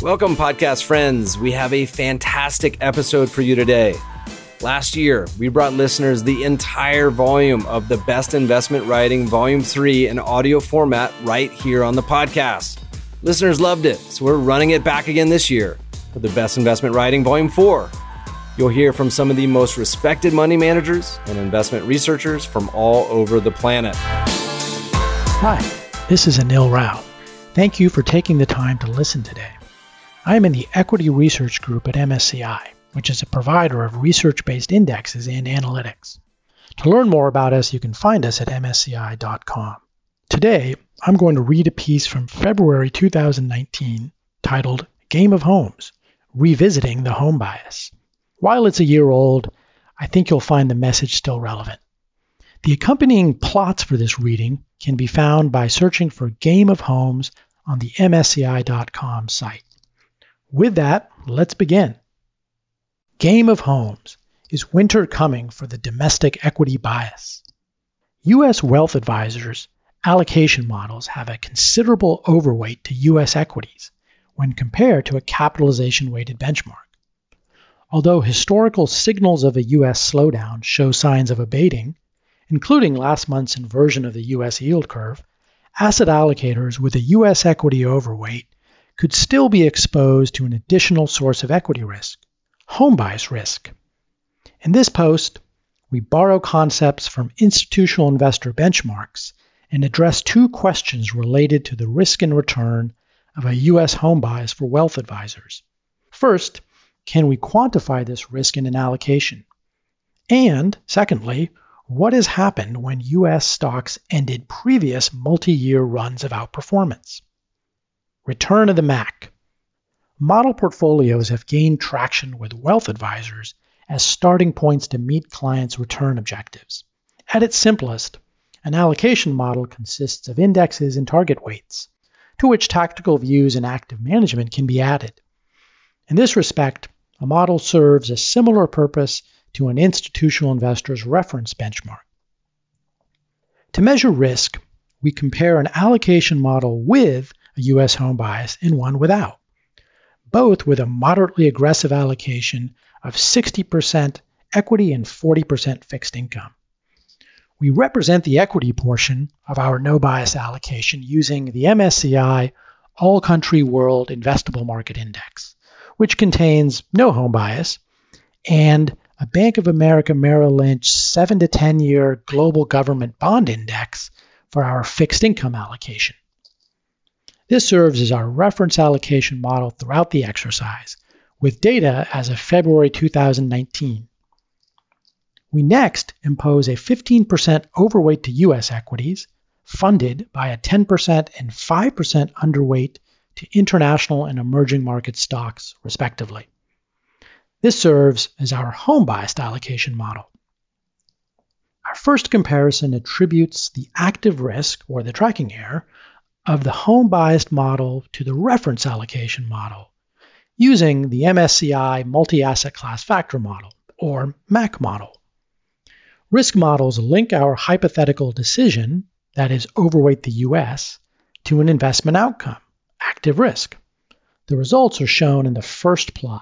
Welcome, podcast friends. We have a fantastic episode for you today. Last year, we brought listeners the entire volume of The Best Investment Writing Volume 3 in audio format right here on the podcast. Listeners loved it, so we're running it back again this year for The Best Investment Writing Volume 4. You'll hear from some of the most respected money managers and investment researchers from all over the planet. Hi, this is Anil Rao. Thank you for taking the time to listen today. I am in the Equity Research Group at MSCI, which is a provider of research-based indexes and analytics. To learn more about us, you can find us at msci.com. Today, I'm going to read a piece from February 2019 titled Game of Homes, Revisiting the Home Bias. While it's a year old, I think you'll find the message still relevant. The accompanying plots for this reading can be found by searching for Game of Homes on the msci.com site. With that, let's begin. Game of Homes. Is winter coming for the domestic equity bias? U.S. wealth advisors' allocation models have a considerable overweight to U.S. equities when compared to a capitalization-weighted benchmark. Although historical signals of a U.S. slowdown show signs of abating, including last month's inversion of the U.S. yield curve, asset allocators with a U.S. equity overweight could still be exposed to an additional source of equity risk, home bias risk. In this post, we borrow concepts from institutional investor benchmarks and address two questions related to the risk and return of a U.S. home bias for wealth advisors. First, can we quantify this risk in an allocation? And secondly, what has happened when U.S. stocks ended previous multi-year runs of outperformance? Return of the MAC. Model portfolios have gained traction with wealth advisors as starting points to meet clients' return objectives. At its simplest, an allocation model consists of indexes and target weights, to which tactical views and active management can be added. In this respect, a model serves a similar purpose to an institutional investor's reference benchmark. To measure risk, we compare an allocation model with a U.S. home bias and one without, both with a moderately aggressive allocation of 60% equity and 40% fixed income. We represent the equity portion of our no bias allocation using the MSCI All Country World Investable Market Index, which contains no home bias, and a Bank of America Merrill Lynch 7 to 10 year global government bond index for our fixed income allocation. This serves as our reference allocation model throughout the exercise, with data as of February 2019. We next impose a 15% overweight to U.S. equities, funded by a 10% and 5% underweight to international and emerging market stocks, respectively. This serves as our home-biased allocation model. Our first comparison attributes the active risk, or the tracking error, of the home-biased model to the reference allocation model, using the MSCI Multi-Asset Class Factor Model, or MAC model. Risk models link our hypothetical decision, that is overweight the U.S., to an investment outcome, active risk. The results are shown in the first plot.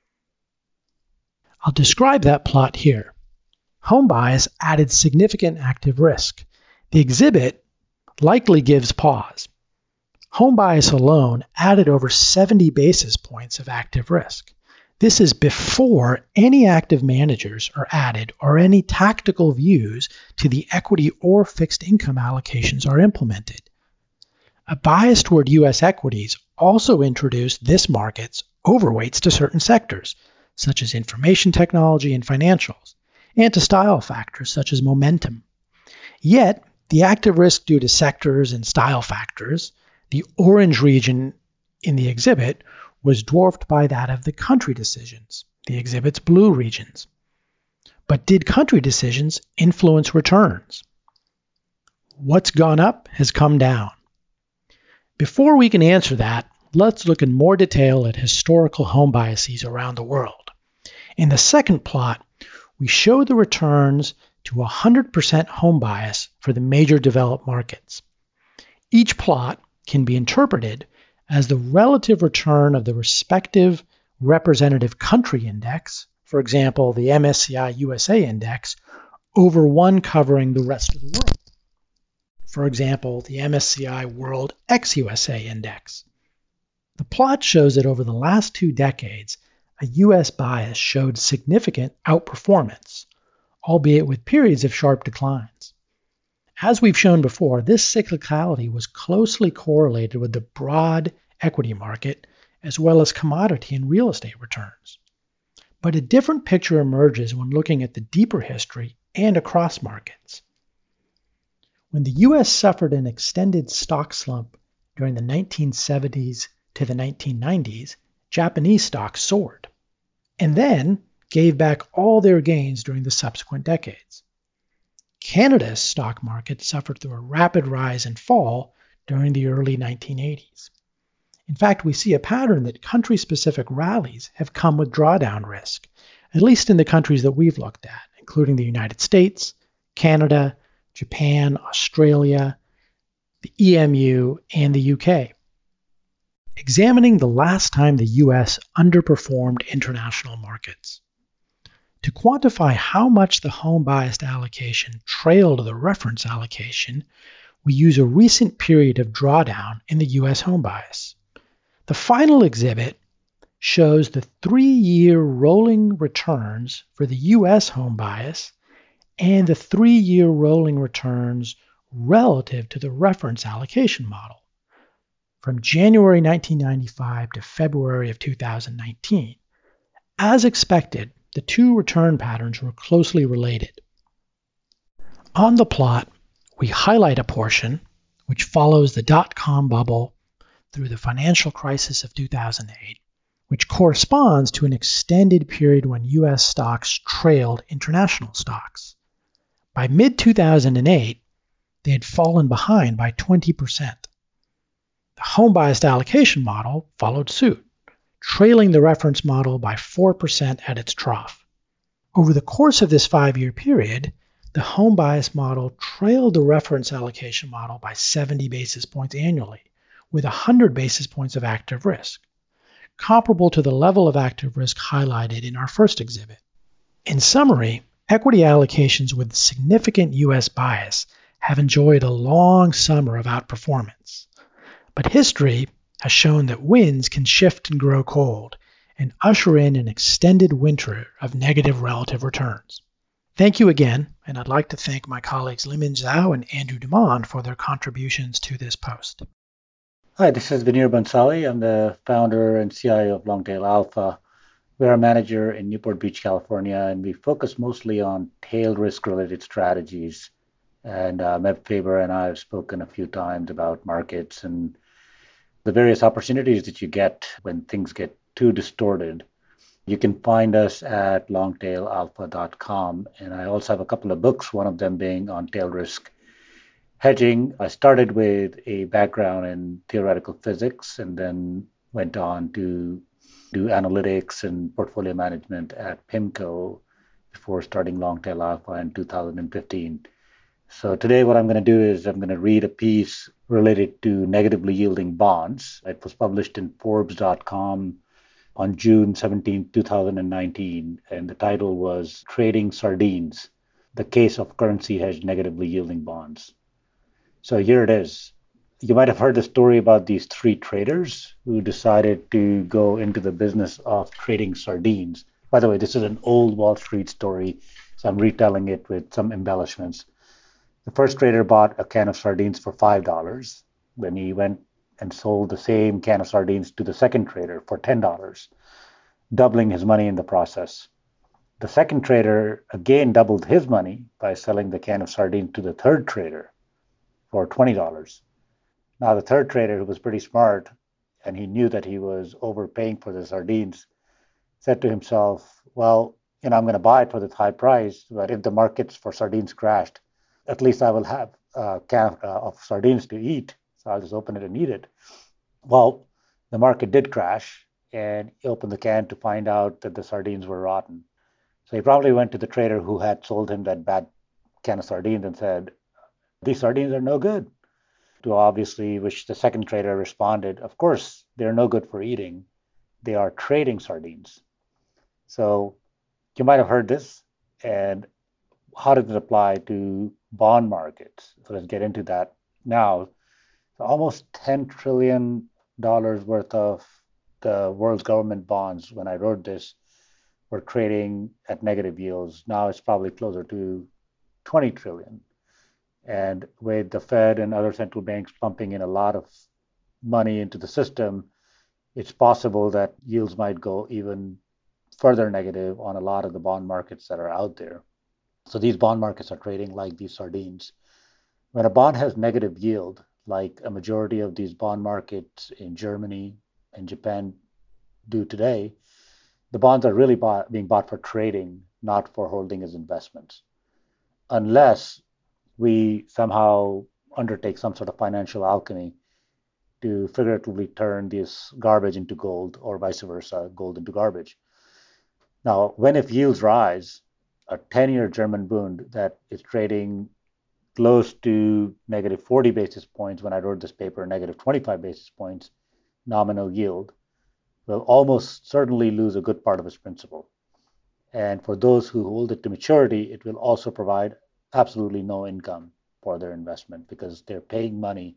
I'll describe that plot here. Home bias added significant active risk. The exhibit likely gives pause. Home bias alone added over 70 basis points of active risk. This is before any active managers are added or any tactical views to the equity or fixed income allocations are implemented. A bias toward U.S. equities also introduced this market's overweights to certain sectors, such as information technology and financials, and to style factors such as momentum. Yet, the active risk due to sectors and style factors, the orange region in the exhibit, was dwarfed by that of the country decisions, the exhibit's blue regions. But did country decisions influence returns? What's gone up has come down. Before we can answer that, let's look in more detail at historical home biases around the world. In the second plot, we show the returns to 100% home bias for the major developed markets. Each plot can be interpreted as the relative return of the respective representative country index, for example, the MSCI USA index, over one covering the rest of the world. For example, the MSCI World ex-USA index. The plot shows that over the last 2 decades, a US bias showed significant outperformance, albeit with periods of sharp declines. As we've shown before, this cyclicality was closely correlated with the broad equity market as well as commodity and real estate returns. But a different picture emerges when looking at the deeper history and across markets. When the US suffered an extended stock slump during the 1970s to the 1990s, Japanese stocks soared, and then gave back all their gains during the subsequent decades. Canada's stock market suffered through a rapid rise and fall during the early 1980s. In fact, we see a pattern that country-specific rallies have come with drawdown risk, at least in the countries that we've looked at, including the United States, Canada, Japan, Australia, the EMU, and the UK. Examining the last time the US underperformed international markets. To quantify how much the home-biased allocation trailed the reference allocation, we use a recent period of drawdown in the US home bias. The final exhibit shows the 3-year rolling returns for the US home bias and the 3-year rolling returns relative to the reference allocation model from January 1995 to February of 2019. As expected, the two return patterns were closely related. On the plot, we highlight a portion which follows the dot-com bubble through the financial crisis of 2008, which corresponds to an extended period when US stocks trailed international stocks. By mid-2008, they had fallen behind by 20%. The home-biased allocation model followed suit, trailing the reference model by 4% at its trough. Over the course of this 5-year period, the home bias model trailed the reference allocation model by 70 basis points annually, with 100 basis points of active risk, comparable to the level of active risk highlighted in our first exhibit. In summary, equity allocations with significant US bias have enjoyed a long summer of outperformance. But history has shown that winds can shift and grow cold and usher in an extended winter of negative relative returns. Thank you again, and I'd like to thank my colleagues Limin Zhao and Andrew Dumond for their contributions to this post. Hi, this is Vinir Bansali. I'm the founder and CIO of Longtail Alpha. We're a manager in Newport Beach, California, and we focus mostly on tail risk-related strategies. And Meb Faber and I have spoken a few times about markets and the various opportunities that you get when things get too distorted. You can find us at longtailalpha.com. And I also have a couple of books, one of them being on tail risk hedging. I started with a background in theoretical physics and then went on to do analytics and portfolio management at PIMCO before starting Longtail Alpha in 2015. So today what I'm going to do is I'm going to read a piece related to negatively yielding bonds. It was published in Forbes.com on June 17, 2019, and the title was Trading Sardines, the Case of Currency Hedged Negatively Yielding Bonds. So here it is. You might have heard the story about these 3 traders who decided to go into the business of trading sardines. By the way, this is an old Wall Street story, so I'm retelling it with some embellishments. The first trader bought a can of sardines for $5. Then he went and sold the same can of sardines to the second trader for $10, doubling his money in the process. The second trader again doubled his money by selling the can of sardines to the third trader for $20. Now, the third trader, who was pretty smart, and he knew that he was overpaying for the sardines, said to himself, well, I'm going to buy it for this high price, but if the markets for sardines crashed, at least I will have a can of sardines to eat, so I'll just open it and eat it. Well, the market did crash, and he opened the can to find out that the sardines were rotten. So he probably went to the trader who had sold him that bad can of sardines and said, these sardines are no good. to obviously which the second trader responded, of course, they're no good for eating. They are trading sardines. So you might have heard this. And how does it apply to bond markets? So let's get into that now. So almost $10 trillion worth of the world's government bonds, when I wrote this, were trading at negative yields. Now it's probably closer to 20 trillion. And with the Fed and other central banks pumping in a lot of money into the system, it's possible that yields might go even further negative on a lot of the bond markets that are out there. So these bond markets are trading like these sardines. When a bond has negative yield, like a majority of these bond markets in Germany and Japan do today, the bonds are really being bought for trading, not for holding as investments. Unless we somehow undertake some sort of financial alchemy to figuratively turn this garbage into gold or vice versa, gold into garbage. Now, when if yields rise, a 10-year German Bund that is trading close to negative 40 basis points when I wrote this paper, negative 25 basis points nominal yield, will almost certainly lose a good part of its principal. And for those who hold it to maturity, it will also provide absolutely no income for their investment because they're paying money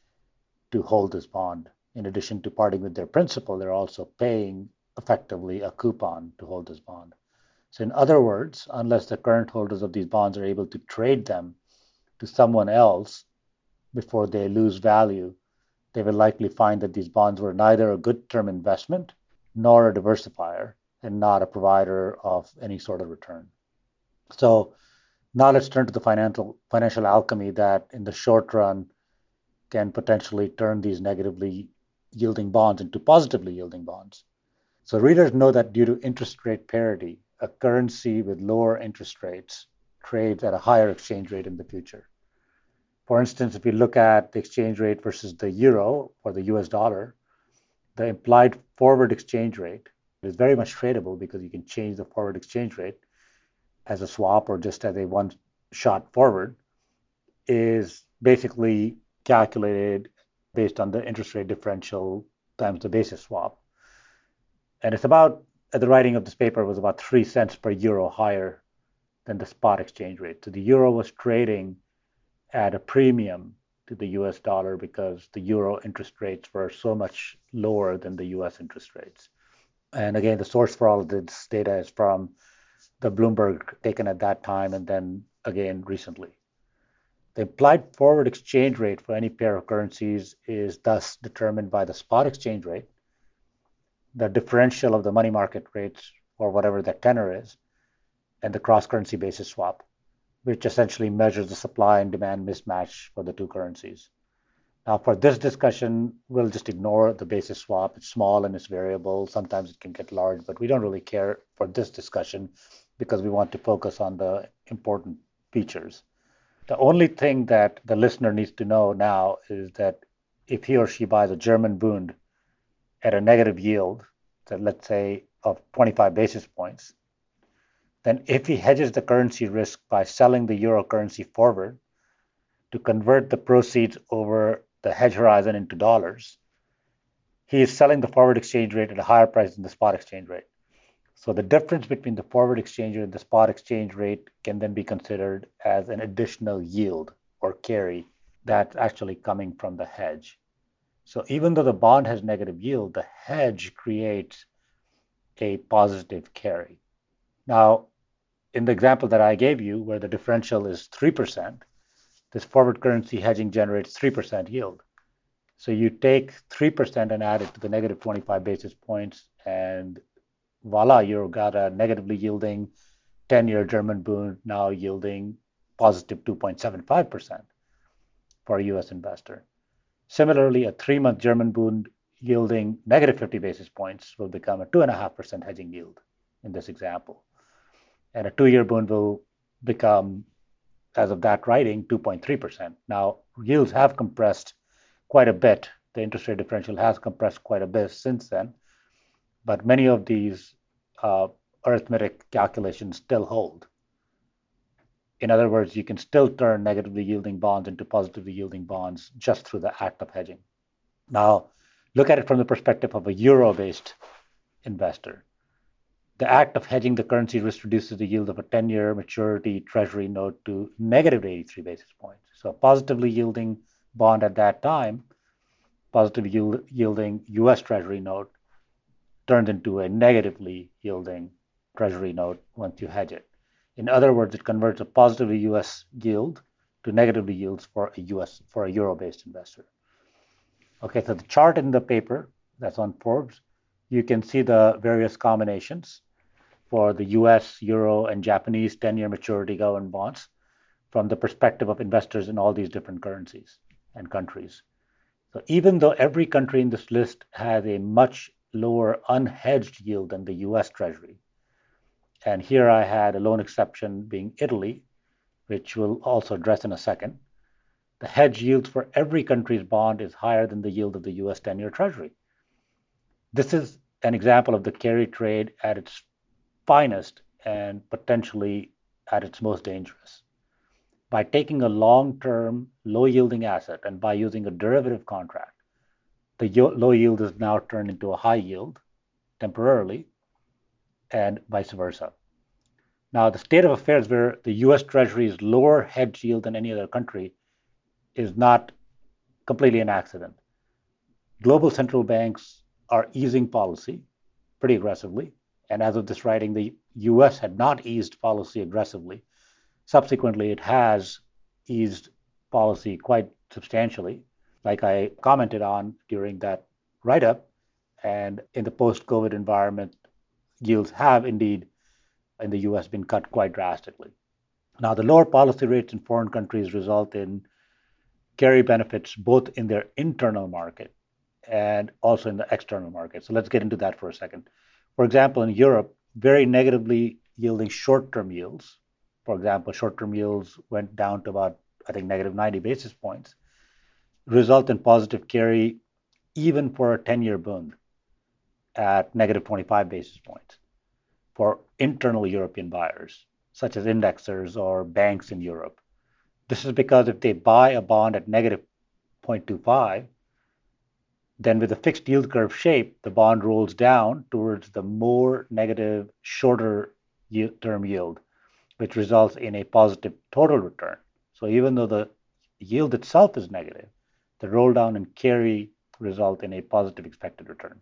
to hold this bond. In addition to parting with their principal, they're also paying effectively a coupon to hold this bond. So in other words, unless the current holders of these bonds are able to trade them to someone else before they lose value, they will likely find that these bonds were neither a good term investment nor a diversifier and not a provider of any sort of return. So now let's turn to the financial alchemy that in the short run can potentially turn these negatively yielding bonds into positively yielding bonds. So readers know that due to interest rate parity, a currency with lower interest rates trades at a higher exchange rate in the future. For instance, if you look at the exchange rate versus the euro or the US dollar, the implied forward exchange rate is very much tradable because you can change the forward exchange rate as a swap or just as a one shot forward, is basically calculated based on the interest rate differential times the basis swap. And it's about, at the writing of this paper, was about 3 cents per euro higher than the spot exchange rate. So the euro was trading at a premium to the US dollar because the euro interest rates were so much lower than the US interest rates. And again, the source for all of this data is from the Bloomberg taken at that time and then again recently. The implied forward exchange rate for any pair of currencies is thus determined by the spot exchange rate, the differential of the money market rates or whatever that tenor is, and the cross-currency basis swap, which essentially measures the supply and demand mismatch for the two currencies. Now, for this discussion, we'll just ignore the basis swap. It's small and it's variable. Sometimes it can get large, but we don't really care for this discussion because we want to focus on the important features. The only thing that the listener needs to know now is that if he or she buys a German Bund at a negative yield, so let's say of 25 basis points, then if he hedges the currency risk by selling the euro currency forward to convert the proceeds over the hedge horizon into dollars, he is selling the forward exchange rate at a higher price than the spot exchange rate. So the difference between the forward exchange rate and the spot exchange rate can then be considered as an additional yield or carry that's actually coming from the hedge. So even though the bond has negative yield, the hedge creates a positive carry. Now, in the example that I gave you, where the differential is 3%, this forward currency hedging generates 3% yield. So you take 3% and add it to the negative 25 basis points, and voila, you've got a negatively yielding 10-year German Bund now yielding positive 2.75% for a US investor. Similarly, a 3-month German Bund yielding negative 50 basis points will become a 2.5% hedging yield in this example. And a 2-year Bund will become, as of that writing, 2.3%. Now, yields have compressed quite a bit. The interest rate differential has compressed quite a bit since then, but many of these arithmetic calculations still hold. In other words, you can still turn negatively yielding bonds into positively yielding bonds just through the act of hedging. Now, look at it from the perspective of a euro-based investor. The act of hedging the currency risk reduces the yield of a 10-year maturity treasury note to negative 83 basis points. So a positively yielding bond at that time, positively yielding US treasury note, turns into a negatively yielding treasury note once you hedge it. In other words, it converts a positively US yield to negatively yields for a euro-based investor. Okay, so the chart in the paper that's on Forbes, you can see the various combinations for the US, Euro, and Japanese 10-year maturity government bonds from the perspective of investors in all these different currencies and countries. So even though every country in this list has a much lower unhedged yield than the US Treasury, and here I had a lone exception being Italy, which we'll also address in a second, the hedge yields for every country's bond is higher than the yield of the US 10-year Treasury. This is an example of the carry trade at its finest and potentially at its most dangerous. By taking a long-term, low-yielding asset and by using a derivative contract, the low yield is now turned into a high yield temporarily, and vice versa. Now, the state of affairs where the US Treasury's lower hedge yield than any other country is not completely an accident. Global central banks are easing policy pretty aggressively, and as of this writing, the US had not eased policy aggressively. Subsequently, it has eased policy quite substantially, like I commented on during that write-up. And in the post-COVID environment, yields have indeed in the US been cut quite drastically. Now, the lower policy rates in foreign countries result in carry benefits both in their internal market and also in the external market. So let's get into that for a second. For example, in Europe, very negatively yielding short-term yields, for example, short-term yields went down to about, I think, negative 90 basis points, result in positive carry even for a 10-year bond at negative 25 basis points for internal European buyers, such as indexers or banks in Europe. This is because if they buy a bond at negative 0.25, then with a fixed yield curve shape, the bond rolls down towards the more negative, shorter term yield, which results in a positive total return. So even though the yield itself is negative, the roll down and carry result in a positive expected return.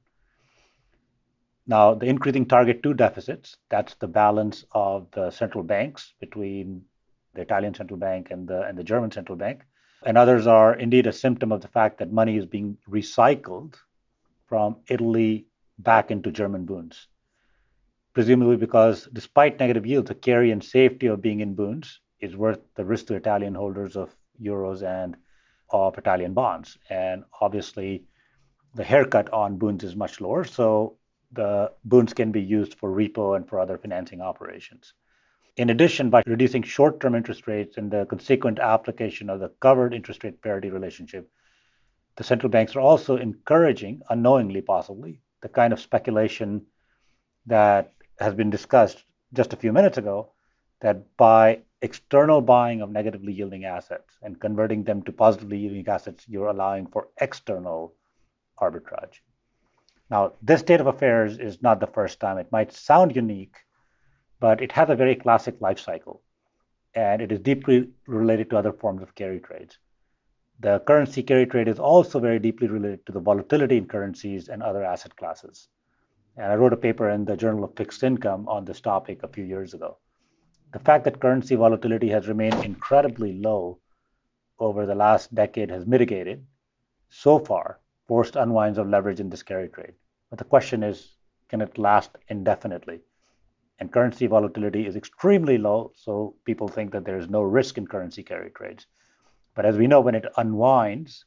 Now, the increasing target 2 deficits, that's the balance of the central banks between the Italian central bank and the German central bank. And others are indeed a symptom of the fact that money is being recycled from Italy back into German bonds. Presumably because despite negative yields, the carry and safety of being in bonds is worth the risk to Italian holders of euros and of Italian bonds. And obviously, the haircut on bonds is much lower, so the bonds can be used for repo and for other financing operations. In addition, by reducing short-term interest rates and the consequent application of the covered interest rate parity relationship, the central banks are also encouraging, unknowingly possibly, the kind of speculation that has been discussed just a few minutes ago, that by external buying of negatively yielding assets and converting them to positively yielding assets, you're allowing for external arbitrage. Now, this state of affairs is not the first time. It might sound unique, but it has a very classic life cycle, and it is deeply related to other forms of carry trades. The currency carry trade is also very deeply related to the volatility in currencies and other asset classes. And I wrote a paper in the Journal of Fixed Income on this topic a few years ago. The fact that currency volatility has remained incredibly low over the last decade has mitigated, so far, forced unwinds of leverage in this carry trade. But the question is, can it last indefinitely? And currency volatility is extremely low, so people think that there is no risk in currency carry trades. But as we know, when it unwinds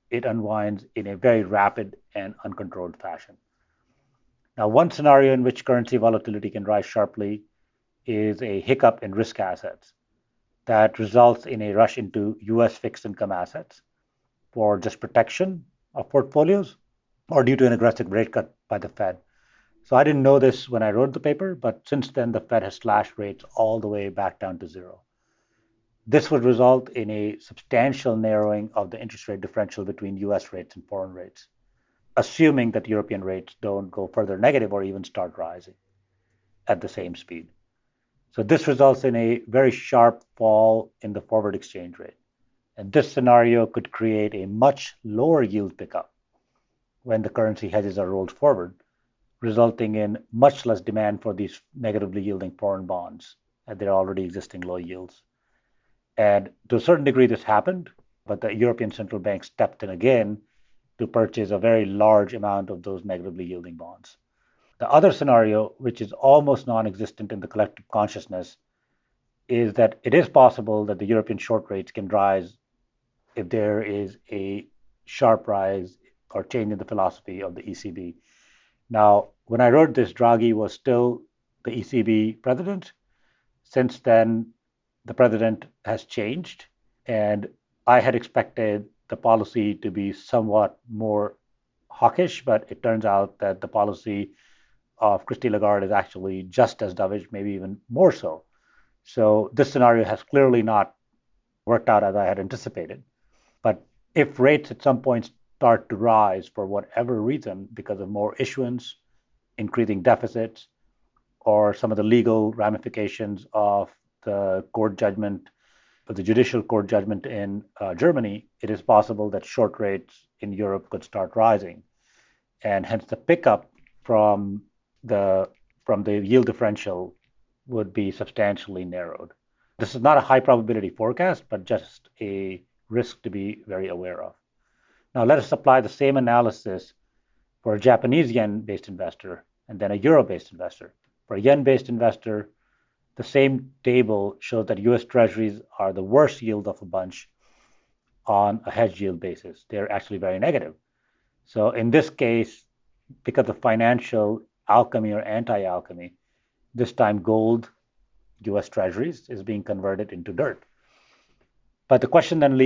in a very rapid and uncontrolled fashion. Now, one scenario in which currency volatility can rise sharply is a hiccup in risk assets that results in a rush into US fixed income assets for just protection of portfolios or due to an aggressive rate cut by the Fed. So I didn't know this when I wrote the paper, but since then the Fed has slashed rates all the way back down to zero. This would result in a substantial narrowing of the interest rate differential between US rates and foreign rates, assuming that European rates don't go further negative or even start rising at the same speed. So this results in a very sharp fall in the forward exchange rate. And this scenario could create a much lower yield pickup when the currency hedges are rolled forward, resulting in much less demand for these negatively yielding foreign bonds at their already existing low yields. And to a certain degree, this happened, but the European Central Bank stepped in again to purchase a very large amount of those negatively yielding bonds. The other scenario, which is almost non-existent in the collective consciousness, is that it is possible that the European short rates can rise if there is a sharp rise or change in the philosophy of the ECB. Now, when I wrote this, Draghi was still the ECB president. Since then, the president has changed, and I had expected the policy to be somewhat more hawkish, but it turns out that the policy of Christine Lagarde is actually just as dovish, maybe even more so. So this scenario has clearly not worked out as I had anticipated. But if rates at some point start to rise for whatever reason, because of more issuance, increasing deficits, or some of the legal ramifications of the court judgment, of the judicial court judgment in Germany, it is possible that short rates in Europe could start rising. And hence the pickup from the yield differential would be substantially narrowed. This is not a high probability forecast, but just a risk to be very aware of. Now let us apply the same analysis for a Japanese yen-based investor and then a euro-based investor. For a yen-based investor, the same table shows that US Treasuries are the worst yield of a bunch on a hedge yield basis. They're actually very negative. So in this case, because of financial alchemy or anti-alchemy, this time gold, US Treasuries, is being converted into dirt. But the question then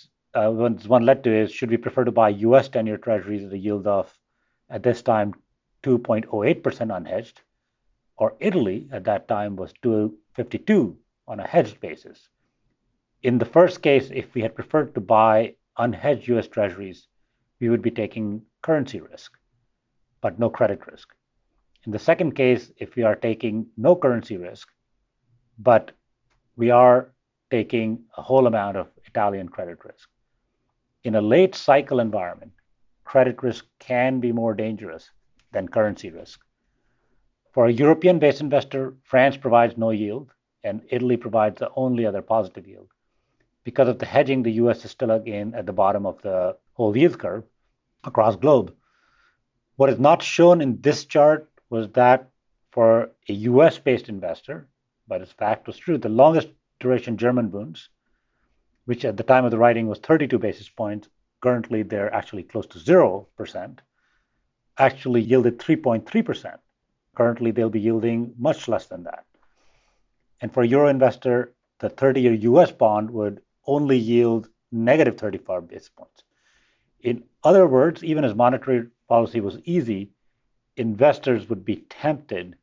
one led to is, should we prefer to buy US 10-year Treasuries at a yield of, at this time, 2.08% unhedged, or Italy at that time was 2.52 on a hedged basis? In the first case, if we had preferred to buy unhedged US Treasuries, we would be taking currency risk, but no credit risk. In the second case, if we are taking no currency risk, but we are taking a whole amount of Italian credit risk. In a late cycle environment, credit risk can be more dangerous than currency risk. For a European-based investor, France provides no yield, and Italy provides the only other positive yield. Because of the hedging, the US is still again at the bottom of the whole yield curve across globe. What is not shown in this chart was that for a US-based investor, but its fact was true, the longest duration German bonds, which at the time of the writing was 32 basis points, currently they're actually close to 0%, actually yielded 3.3%. Currently they'll be yielding much less than that. And for a Euro investor, the 30-year US bond would only yield negative 35 basis points. In other words, even as monetary policy was easy, investors would be tempted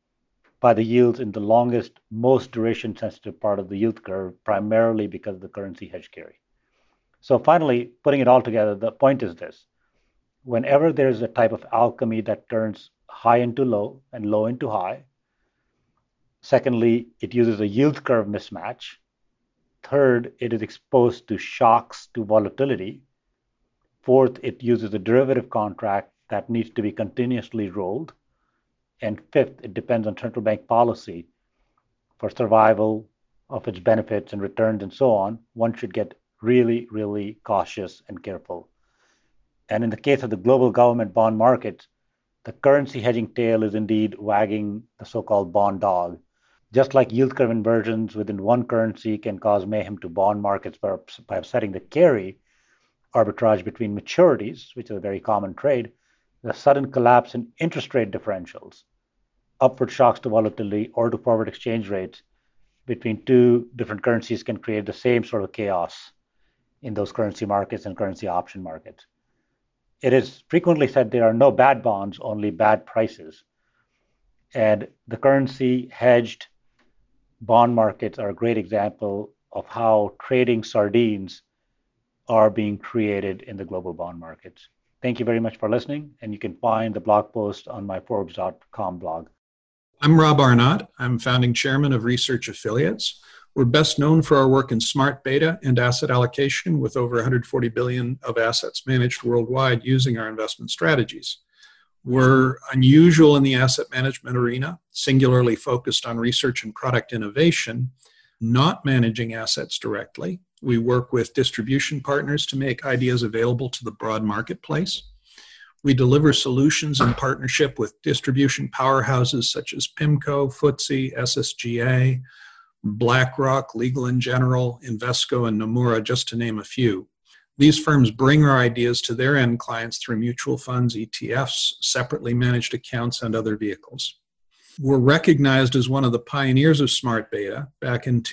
by the yields in the longest, most duration sensitive part of the yield curve, primarily because of the currency hedge carry. So finally, putting it all together, the point is this: whenever there's a type of alchemy that turns high into low and low into high, secondly, it uses a yield curve mismatch. Third, it is exposed to shocks to volatility. Fourth, it uses a derivative contract that needs to be continuously rolled. And fifth, it depends on central bank policy for survival of its benefits and returns and so on. One should get really, really cautious and careful. And in the case of the global government bond markets, the currency hedging tail is indeed wagging the so-called bond dog. Just like yield curve inversions within one currency can cause mayhem to bond markets by upsetting the carry arbitrage between maturities, which is a very common trade, the sudden collapse in interest rate differentials, upward shocks to volatility or to forward exchange rates between two different currencies can create the same sort of chaos in those currency markets and currency option markets. It is frequently said there are no bad bonds, only bad prices. And the currency hedged bond markets are a great example of how trading sardines are being created in the global bond markets. Thank you very much for listening, and you can find the blog post on my Forbes.com blog. I'm Rob Arnott. I'm founding chairman of Research Affiliates. We're best known for our work in smart beta and asset allocation, with over 140 billion of assets managed worldwide using our investment strategies. We're unusual in the asset management arena, singularly focused on research and product innovation, not managing assets directly. We work with distribution partners to make ideas available to the broad marketplace. We deliver solutions in partnership with distribution powerhouses such as PIMCO, FTSE, SSGA, BlackRock, Legal & General, Invesco, and Nomura, just to name a few. These firms bring our ideas to their end clients through mutual funds, ETFs, separately managed accounts, and other vehicles. We're recognized as one of the pioneers of smart beta. Back in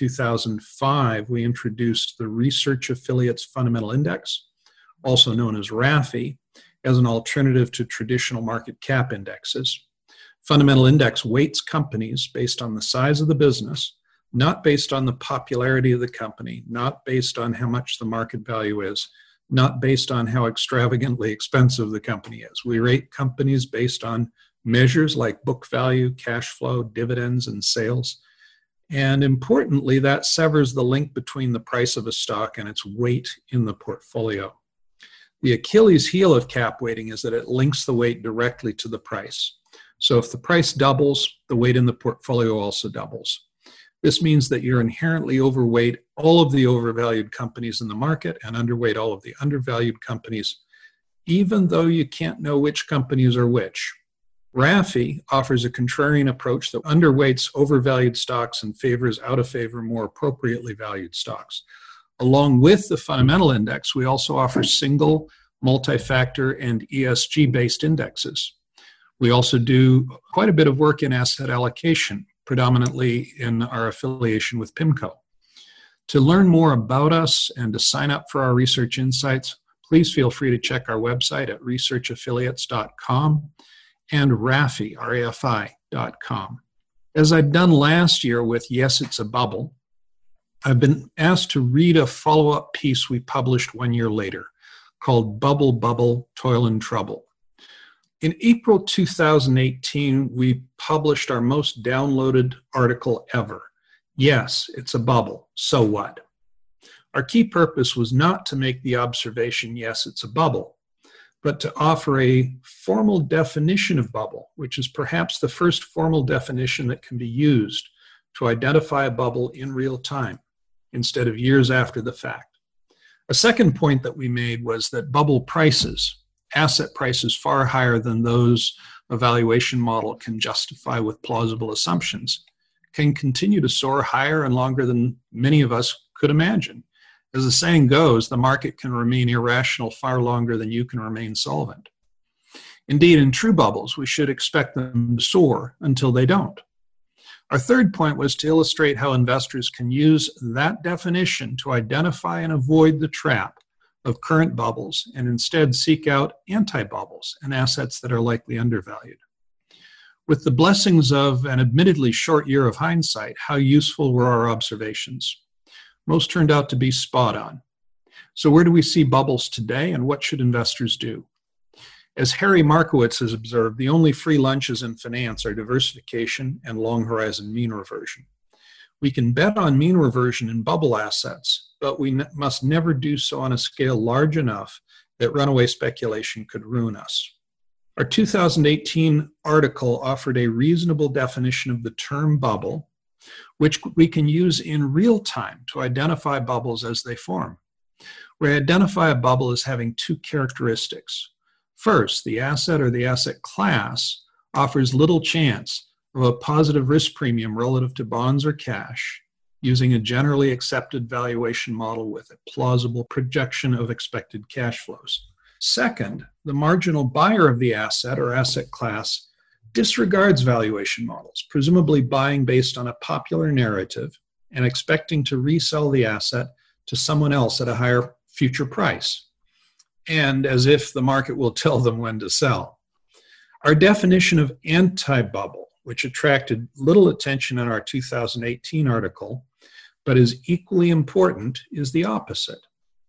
2005, we introduced the Research Affiliates Fundamental Index, also known as RAFI, as an alternative to traditional market cap indexes. Fundamental Index weights companies based on the size of the business, not based on the popularity of the company, not based on how much the market value is, not based on how extravagantly expensive the company is. We rate companies based on measures like book value, cash flow, dividends, and sales. And importantly, that severs the link between the price of a stock and its weight in the portfolio. The Achilles heel of cap weighting is that it links the weight directly to the price. So if the price doubles, the weight in the portfolio also doubles. This means that you're inherently overweight all of the overvalued companies in the market and underweight all of the undervalued companies, even though you can't know which companies are which. RAFI offers a contrarian approach that underweights overvalued stocks and favors out-of-favor, more appropriately valued stocks. Along with the fundamental index, we also offer single, multi-factor, and ESG-based indexes. We also do quite a bit of work in asset allocation, predominantly in our affiliation with PIMCO. To learn more about us and to sign up for our research insights, please feel free to check our website at researchaffiliates.com and RAFI, RAFI.com. As I'd done last year with Yes, It's a Bubble, I've been asked to read a follow-up piece we published 1 year later called Bubble, Bubble, Toil and Trouble. In April 2018, we published our most downloaded article ever. Yes, it's a bubble. So what? Our key purpose was not to make the observation, yes, it's a bubble, but to offer a formal definition of bubble, which is perhaps the first formal definition that can be used to identify a bubble in real time, instead of years after the fact. A second point that we made was that bubble prices, asset prices far higher than those a valuation model can justify with plausible assumptions, can continue to soar higher and longer than many of us could imagine. As the saying goes, the market can remain irrational far longer than you can remain solvent. Indeed, in true bubbles, we should expect them to soar until they don't. Our third point was to illustrate how investors can use that definition to identify and avoid the trap of current bubbles and instead seek out anti-bubbles and assets that are likely undervalued. With the blessings of an admittedly short year of hindsight, how useful were our observations? Most turned out to be spot on. So where do we see bubbles today, and what should investors do? As Harry Markowitz has observed, the only free lunches in finance are diversification and long horizon mean reversion. We can bet on mean reversion in bubble assets, but we must never do so on a scale large enough that runaway speculation could ruin us. Our 2018 article offered a reasonable definition of the term bubble, which we can use in real time to identify bubbles as they form. We identify a bubble as having two characteristics. First, the asset or the asset class offers little chance of a positive risk premium relative to bonds or cash, using a generally accepted valuation model with a plausible projection of expected cash flows. Second, the marginal buyer of the asset or asset class disregards valuation models, presumably buying based on a popular narrative and expecting to resell the asset to someone else at a higher future price, and as if the market will tell them when to sell. Our definition of anti-bubble, which attracted little attention in our 2018 article, but is equally important is the opposite.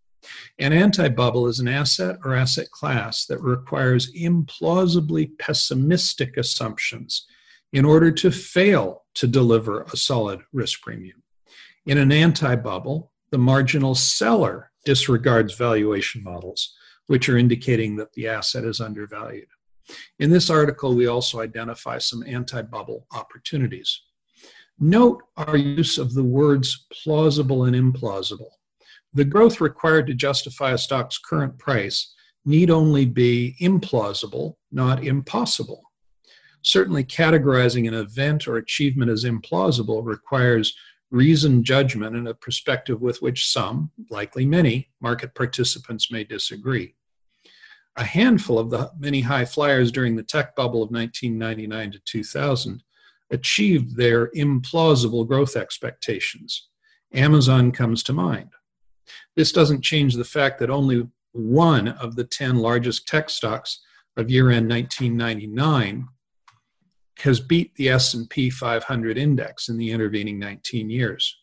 An anti-bubble is an asset or asset class that requires implausibly pessimistic assumptions in order to fail to deliver a solid risk premium. In an anti-bubble, the marginal seller disregards valuation models, which are indicating that the asset is undervalued. In this article, we also identify some anti-bubble opportunities. Note our use of the words plausible and implausible. The growth required to justify a stock's current price need only be implausible, not impossible. Certainly, categorizing an event or achievement as implausible requires reasoned judgment and a perspective with which some, likely many, market participants may disagree. A handful of the many high flyers during the tech bubble of 1999 to 2000 achieved their implausible growth expectations. Amazon comes to mind. This doesn't change the fact that only one of the 10 largest tech stocks of year-end 1999 has beat the S&P 500 index in the intervening 19 years.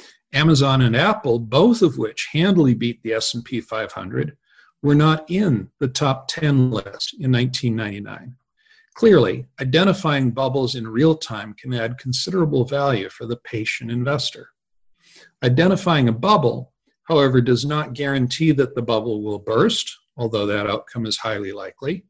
Amazon and Apple, both of which handily beat the S&P 500, were not in the top 10 list in 1999. Clearly, identifying bubbles in real time can add considerable value for the patient investor. Identifying a bubble, however, does not guarantee that the bubble will burst, although that outcome is highly likely,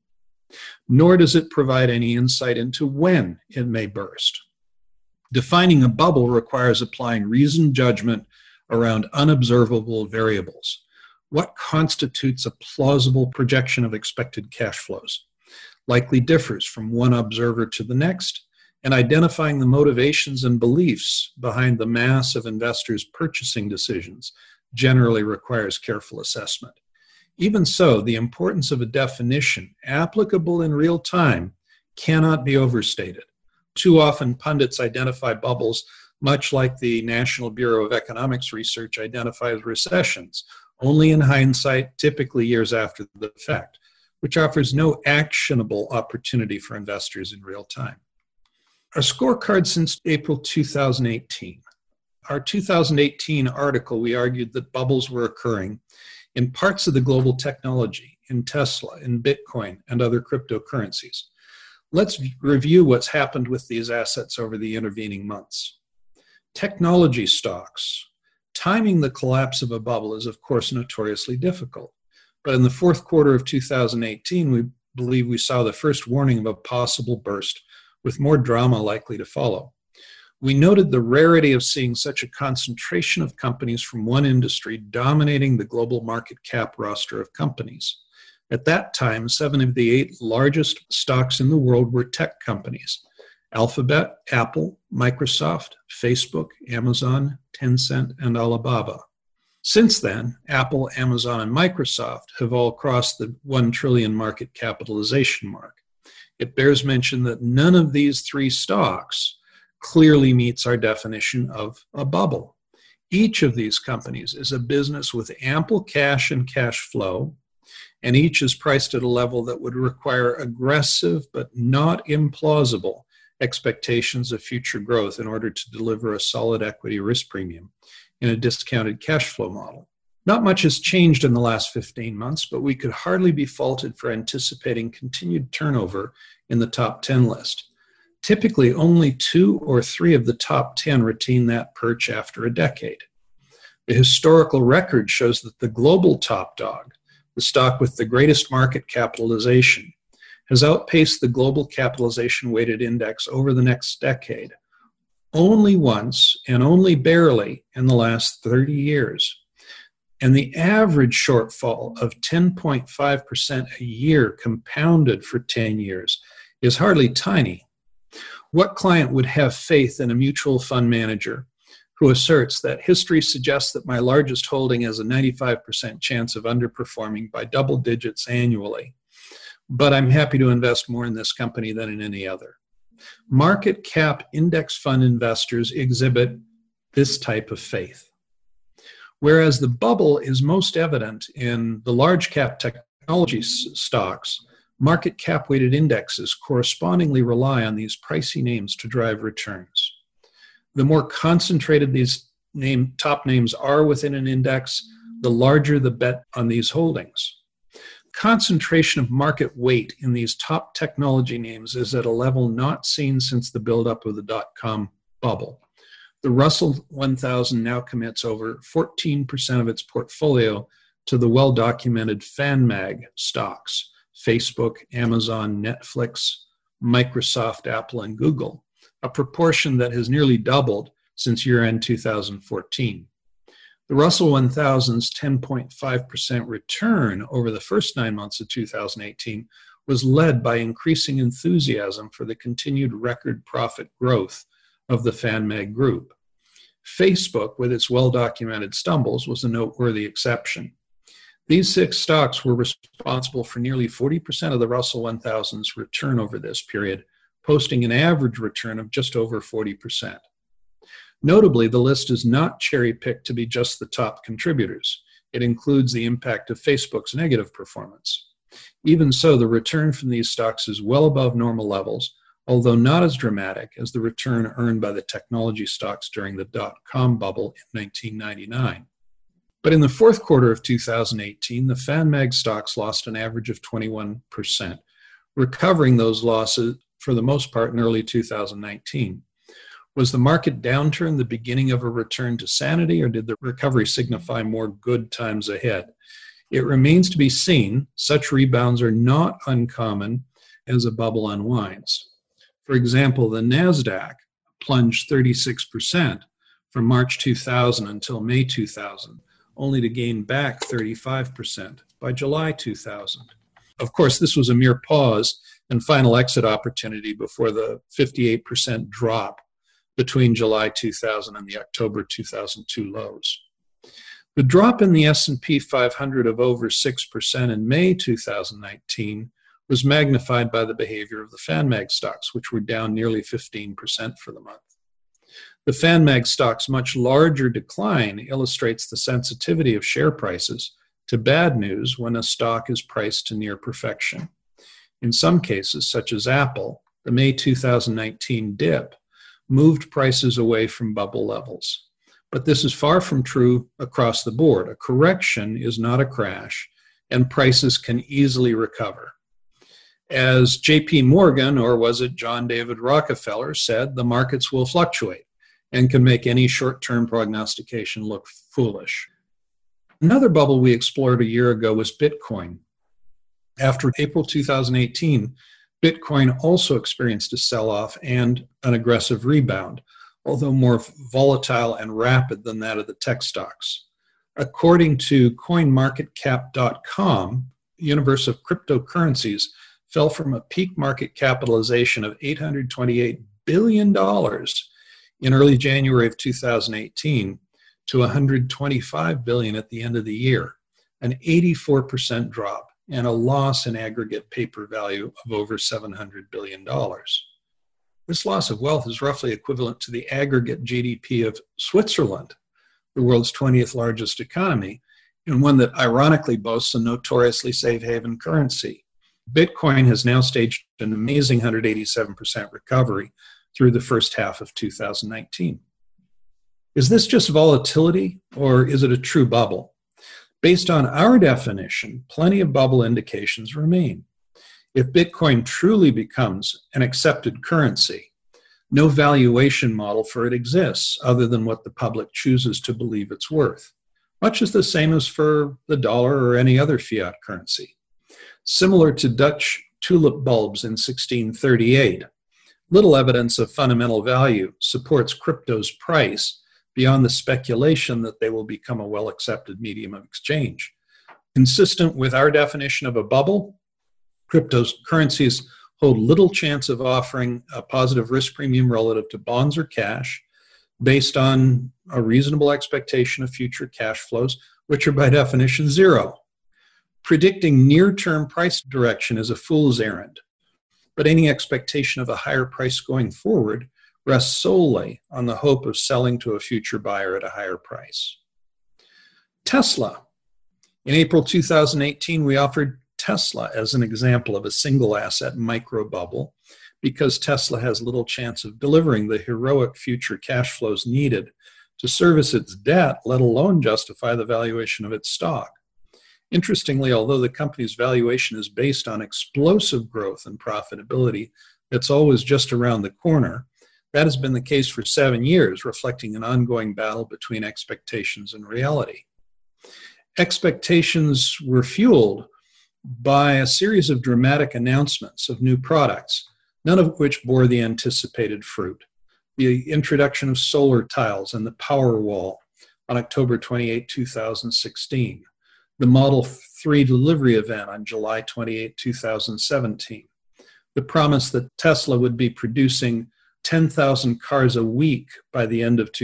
nor does it provide any insight into when it may burst. Defining a bubble requires applying reasoned judgment around unobservable variables. What constitutes a plausible projection of expected cash flows likely differs from one observer to the next, and identifying the motivations and beliefs behind the mass of investors' purchasing decisions generally requires careful assessment. Even so, the importance of a definition applicable in real time cannot be overstated. Too often, pundits identify bubbles much like the National Bureau of Economics Research identifies recessions, only in hindsight, typically years after the fact, which offers no actionable opportunity for investors in real time. Our scorecard since April 2018. Our 2018 article, we argued that bubbles were occurring in parts of the global technology, in Tesla, in Bitcoin, and other cryptocurrencies. Let's review what's happened with these assets over the intervening months. Technology stocks. Timing the collapse of a bubble is, of course, notoriously difficult. But in the fourth quarter of 2018, we believe we saw the first warning of a possible burst, with more drama likely to follow. We noted the rarity of seeing such a concentration of companies from one industry dominating the global market cap roster of companies. At that time, 7 of the 8 largest stocks in the world were tech companies: Alphabet, Apple, Microsoft, Facebook, Amazon, Tencent, and Alibaba. Since then, Apple, Amazon, and Microsoft have all crossed the 1 trillion market capitalization mark. It bears mention that none of these 3 stocks clearly meets our definition of a bubble. Each of these companies is a business with ample cash and cash flow, and each is priced at a level that would require aggressive but not implausible expectations of future growth in order to deliver a solid equity risk premium in a discounted cash flow model. Not much has changed in the last 15 months, but we could hardly be faulted for anticipating continued turnover in the top 10 list. Typically, only 2 or 3 of the top 10 retain that perch after a decade. The historical record shows that the global top dog, the stock with the greatest market capitalization, has outpaced the global capitalization weighted index over the next decade, only once and only barely in the last 30 years. And the average shortfall of 10.5% a year compounded for 10 years is hardly tiny. What client would have faith in a mutual fund manager who asserts that history suggests that my largest holding has a 95% chance of underperforming by double digits annually, but I'm happy to invest more in this company than in any other? Market cap index fund investors exhibit this type of faith. Whereas the bubble is most evident in the large cap technology stocks, market cap weighted indexes correspondingly rely on these pricey names to drive returns. The more concentrated these top names are within an index, the larger the bet on these holdings. Concentration of market weight in these top technology names is at a level not seen since the buildup of the dot-com bubble. The Russell 1000 now commits over 14% of its portfolio to the well-documented FanMag stocks, Facebook, Amazon, Netflix, Microsoft, Apple, and Google, a proportion that has nearly doubled since year-end 2014. The Russell 1000's 10.5% return over the first 9 months of 2018 was led by increasing enthusiasm for the continued record profit growth of the FanMag group. Facebook, with its well-documented stumbles, was a noteworthy exception. These 6 stocks were responsible for nearly 40% of the Russell 1000's return over this period, posting an average return of just over 40%. Notably, the list is not cherry-picked to be just the top contributors. It includes the impact of Facebook's negative performance. Even so, the return from these stocks is well above normal levels, although not as dramatic as the return earned by the technology stocks during the dot-com bubble in 1999. But in the fourth quarter of 2018, the FanMag stocks lost an average of 21%, recovering those losses for the most part in early 2019. Was the market downturn the beginning of a return to sanity, or did the recovery signify more good times ahead? It remains to be seen. Such rebounds are not uncommon as a bubble unwinds. For example, the NASDAQ plunged 36% from March 2000 until May 2000, only to gain back 35% by July 2000. Of course, this was a mere pause and final exit opportunity before the 58% drop between July 2000 and the October 2002 lows. The drop in the S&P 500 of over 6% in May 2019 was magnified by the behavior of the FanMag stocks, which were down nearly 15% for the month. The FanMag stock's much larger decline illustrates the sensitivity of share prices to bad news when a stock is priced to near perfection. In some cases, such as Apple, the May 2019 dip moved prices away from bubble levels. But this is far from true across the board. A correction is not a crash, and prices can easily recover. As J.P. Morgan, or was it John David Rockefeller, said, the markets will fluctuate and can make any short-term prognostication look foolish. Another bubble we explored a year ago was Bitcoin. After April 2018, Bitcoin also experienced a sell-off and an aggressive rebound, although more volatile and rapid than that of the tech stocks. According to CoinMarketCap.com, the universe of cryptocurrencies fell from a peak market capitalization of $828 billion in early January of 2018 to $125 billion at the end of the year, an 84% drop, and a loss in aggregate paper value of over $700 billion. This loss of wealth is roughly equivalent to the aggregate GDP of Switzerland, the world's 20th largest economy, and one that ironically boasts a notoriously safe haven currency. Bitcoin has now staged an amazing 187% recovery through the first half of 2019. Is this just volatility, or is it a true bubble? Based on our definition, plenty of bubble indications remain. If Bitcoin truly becomes an accepted currency, no valuation model for it exists other than what the public chooses to believe it's worth, much as the same as for the dollar or any other fiat currency. Similar to Dutch tulip bulbs in 1638, little evidence of fundamental value supports crypto's price beyond the speculation that they will become a well-accepted medium of exchange. Consistent with our definition of a bubble, cryptocurrencies hold little chance of offering a positive risk premium relative to bonds or cash based on a reasonable expectation of future cash flows, which are by definition zero. Predicting near-term price direction is a fool's errand, but any expectation of a higher price going forward rests solely on the hope of selling to a future buyer at a higher price. Tesla. In April 2018, we offered Tesla as an example of a single asset micro bubble because Tesla has little chance of delivering the heroic future cash flows needed to service its debt, let alone justify the valuation of its stock. Interestingly, although the company's valuation is based on explosive growth and profitability that's always just around the corner, that has been the case for 7 years, reflecting an ongoing battle between expectations and reality. Expectations were fueled by a series of dramatic announcements of new products, none of which bore the anticipated fruit. The introduction of solar tiles and the Powerwall on October 28, 2016. The Model 3 delivery event on July 28, 2017. The promise that Tesla would be producing 10,000 cars a week by the end of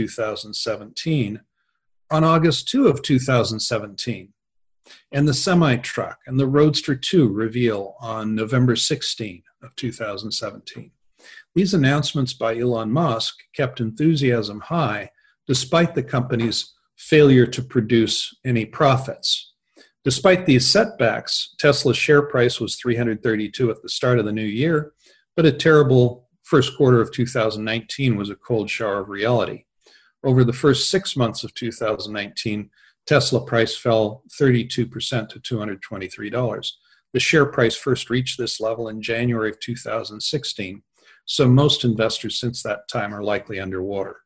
2017 on August 2 of 2017. And the semi-truck and the Roadster 2 reveal on November 16 of 2017. These announcements by Elon Musk kept enthusiasm high despite the company's failure to produce any profits. Despite these setbacks, Tesla's share price was $332 at the start of the new year, but a terrible first quarter of 2019 was a cold shower of reality. Over the first 6 months of 2019, Tesla price fell 32% to $223. The share price first reached this level in January of 2016, so most investors since that time are likely underwater.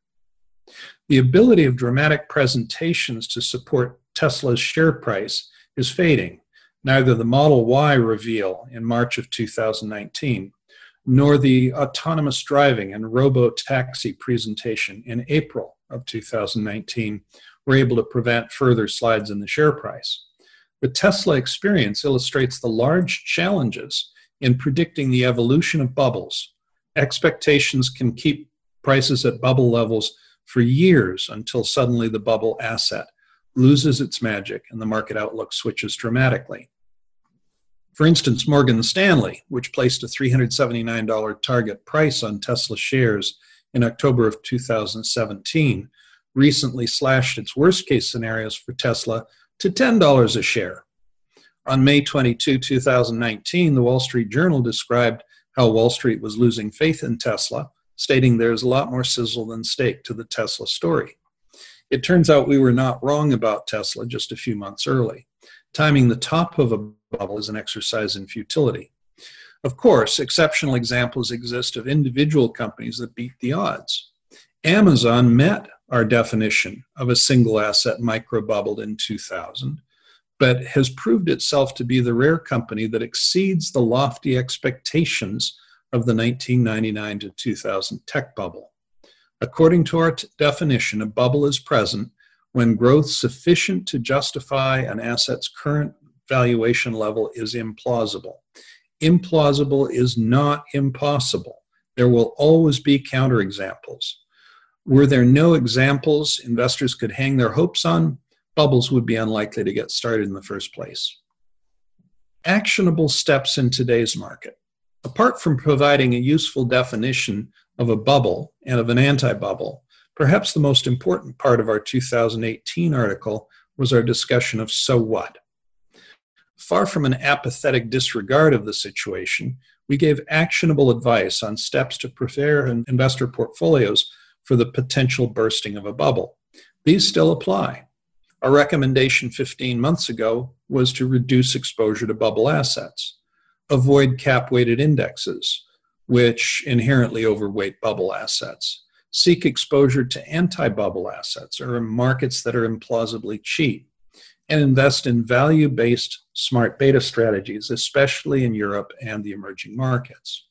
The ability of dramatic presentations to support Tesla's share price is fading. Neither the Model Y reveal in March of 2019, nor the autonomous driving and robo-taxi presentation in April of 2019 were able to prevent further slides in the share price. The Tesla experience illustrates the large challenges in predicting the evolution of bubbles. Expectations can keep prices at bubble levels for years until suddenly the bubble asset loses its magic and the market outlook switches dramatically. For instance, Morgan Stanley, which placed a $379 target price on Tesla shares in October of 2017, recently slashed its worst-case scenarios for Tesla to $10 a share. On May 22, 2019, the Wall Street Journal described how Wall Street was losing faith in Tesla, stating there's a lot more sizzle than steak to the Tesla story. It turns out we were not wrong about Tesla just a few months early. Timing the top of a bubble is an exercise in futility. Of course, exceptional examples exist of individual companies that beat the odds. Amazon met our definition of a single asset microbubble in 2000, but has proved itself to be the rare company that exceeds the lofty expectations of the 1999 to 2000 tech bubble. According to our definition, a bubble is present when growth sufficient to justify an asset's current valuation level is implausible. Implausible is not impossible. There will always be counterexamples. Were there no examples investors could hang their hopes on, bubbles would be unlikely to get started in the first place. Actionable steps in today's market. Apart from providing a useful definition of a bubble and of an anti-bubble, perhaps the most important part of our 2018 article was our discussion of so what. Far from an apathetic disregard of the situation, we gave actionable advice on steps to prepare investor portfolios for the potential bursting of a bubble. These still apply. Our recommendation 15 months ago was to reduce exposure to bubble assets, avoid cap-weighted indexes, which inherently overweight bubble assets, seek exposure to anti-bubble assets or markets that are implausibly cheap, and invest in value-based smart beta strategies, especially in Europe and the emerging markets.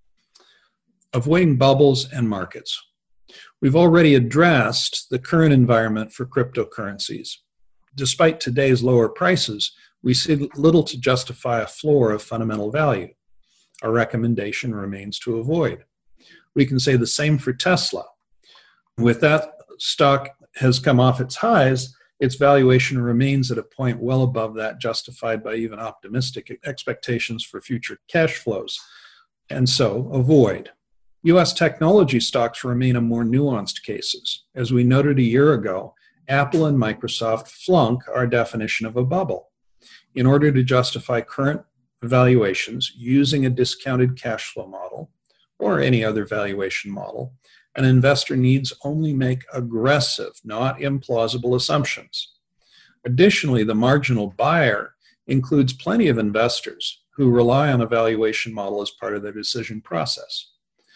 Avoiding bubbles and markets. We've already addressed the current environment for cryptocurrencies. Despite today's lower prices, we see little to justify a floor of fundamental value. Our recommendation remains to avoid. We can say the same for Tesla. With that stock has come off its highs, its valuation remains at a point well above that justified by even optimistic expectations for future cash flows. And so, avoid. U.S. technology stocks remain a more nuanced cases. As we noted a year ago, Apple and Microsoft flunk our definition of a bubble. In order to justify current valuations using a discounted cash flow model or any other valuation model, An investor needs only make aggressive, not implausible assumptions. Additionally, the marginal buyer includes plenty of investors who rely on a valuation model as part of their decision process.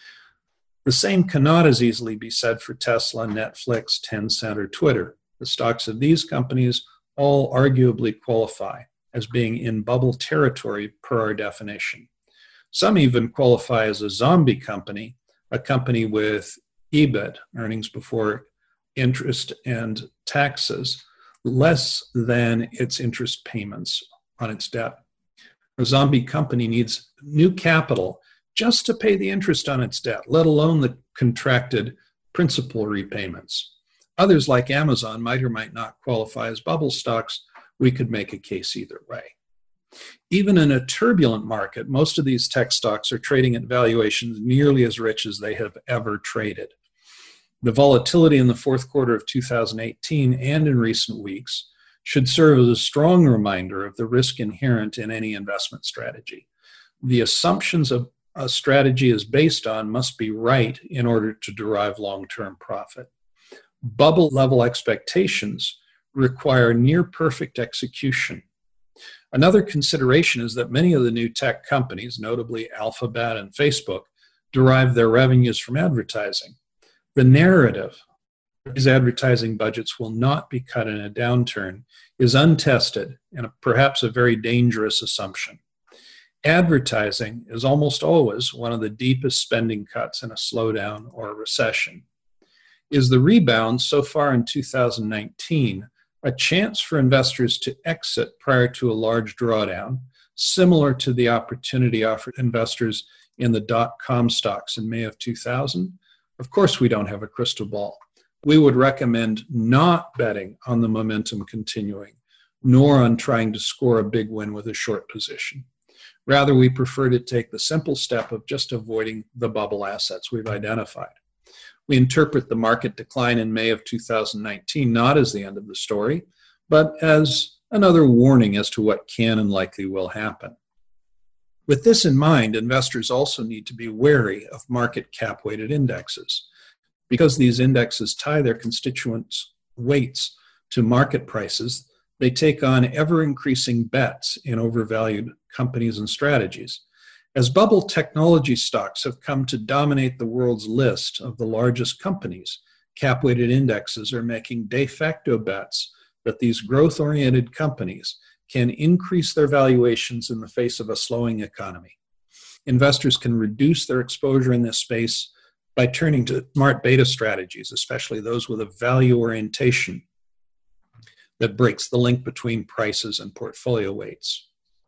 The same cannot as easily be said for Tesla, Netflix, Tencent, or Twitter. The stocks of these companies all arguably qualify as being in bubble territory per our definition. Some even qualify as a zombie company, a company with EBIT, earnings before interest and taxes, less than its interest payments on its debt. A zombie company needs new capital just to pay the interest on its debt, let alone the contracted principal repayments. Others, like Amazon, might or might not qualify as bubble stocks. We could make a case either way. Even in a turbulent market, most of these tech stocks are trading at valuations nearly as rich as they have ever traded. The volatility in the fourth quarter of 2018 and in recent weeks should serve as a strong reminder of the risk inherent in any investment strategy. The assumptions a strategy is based on must be right in order to derive long-term profit. Bubble-level expectations require near-perfect execution. Another consideration is that many of the new tech companies, notably Alphabet and Facebook, derive their revenues from advertising. The narrative these advertising budgets will not be cut in a downturn is untested and perhaps a very dangerous assumption. Advertising is almost always one of the deepest spending cuts in a slowdown or a recession. Is the rebound so far in 2019 a chance for investors to exit prior to a large drawdown, similar to the opportunity offered investors in the dot-com stocks in May of 2000? Of course, we don't have a crystal ball. We would recommend not betting on the momentum continuing, nor on trying to score a big win with a short position. Rather, we prefer to take the simple step of just avoiding the bubble assets we've identified. We interpret the market decline in May of 2019 not as the end of the story, but as another warning as to what can and likely will happen. With this in mind, investors also need to be wary of market cap-weighted indexes. Because these indexes tie their constituents' weights to market prices, they take on ever-increasing bets in overvalued companies and strategies. As bubble technology stocks have come to dominate the world's list of the largest companies, cap-weighted indexes are making de facto bets that these growth-oriented companies can increase their valuations in the face of a slowing economy. Investors can reduce their exposure in this space by turning to smart beta strategies, especially those with a value orientation that breaks the link between prices and portfolio weights.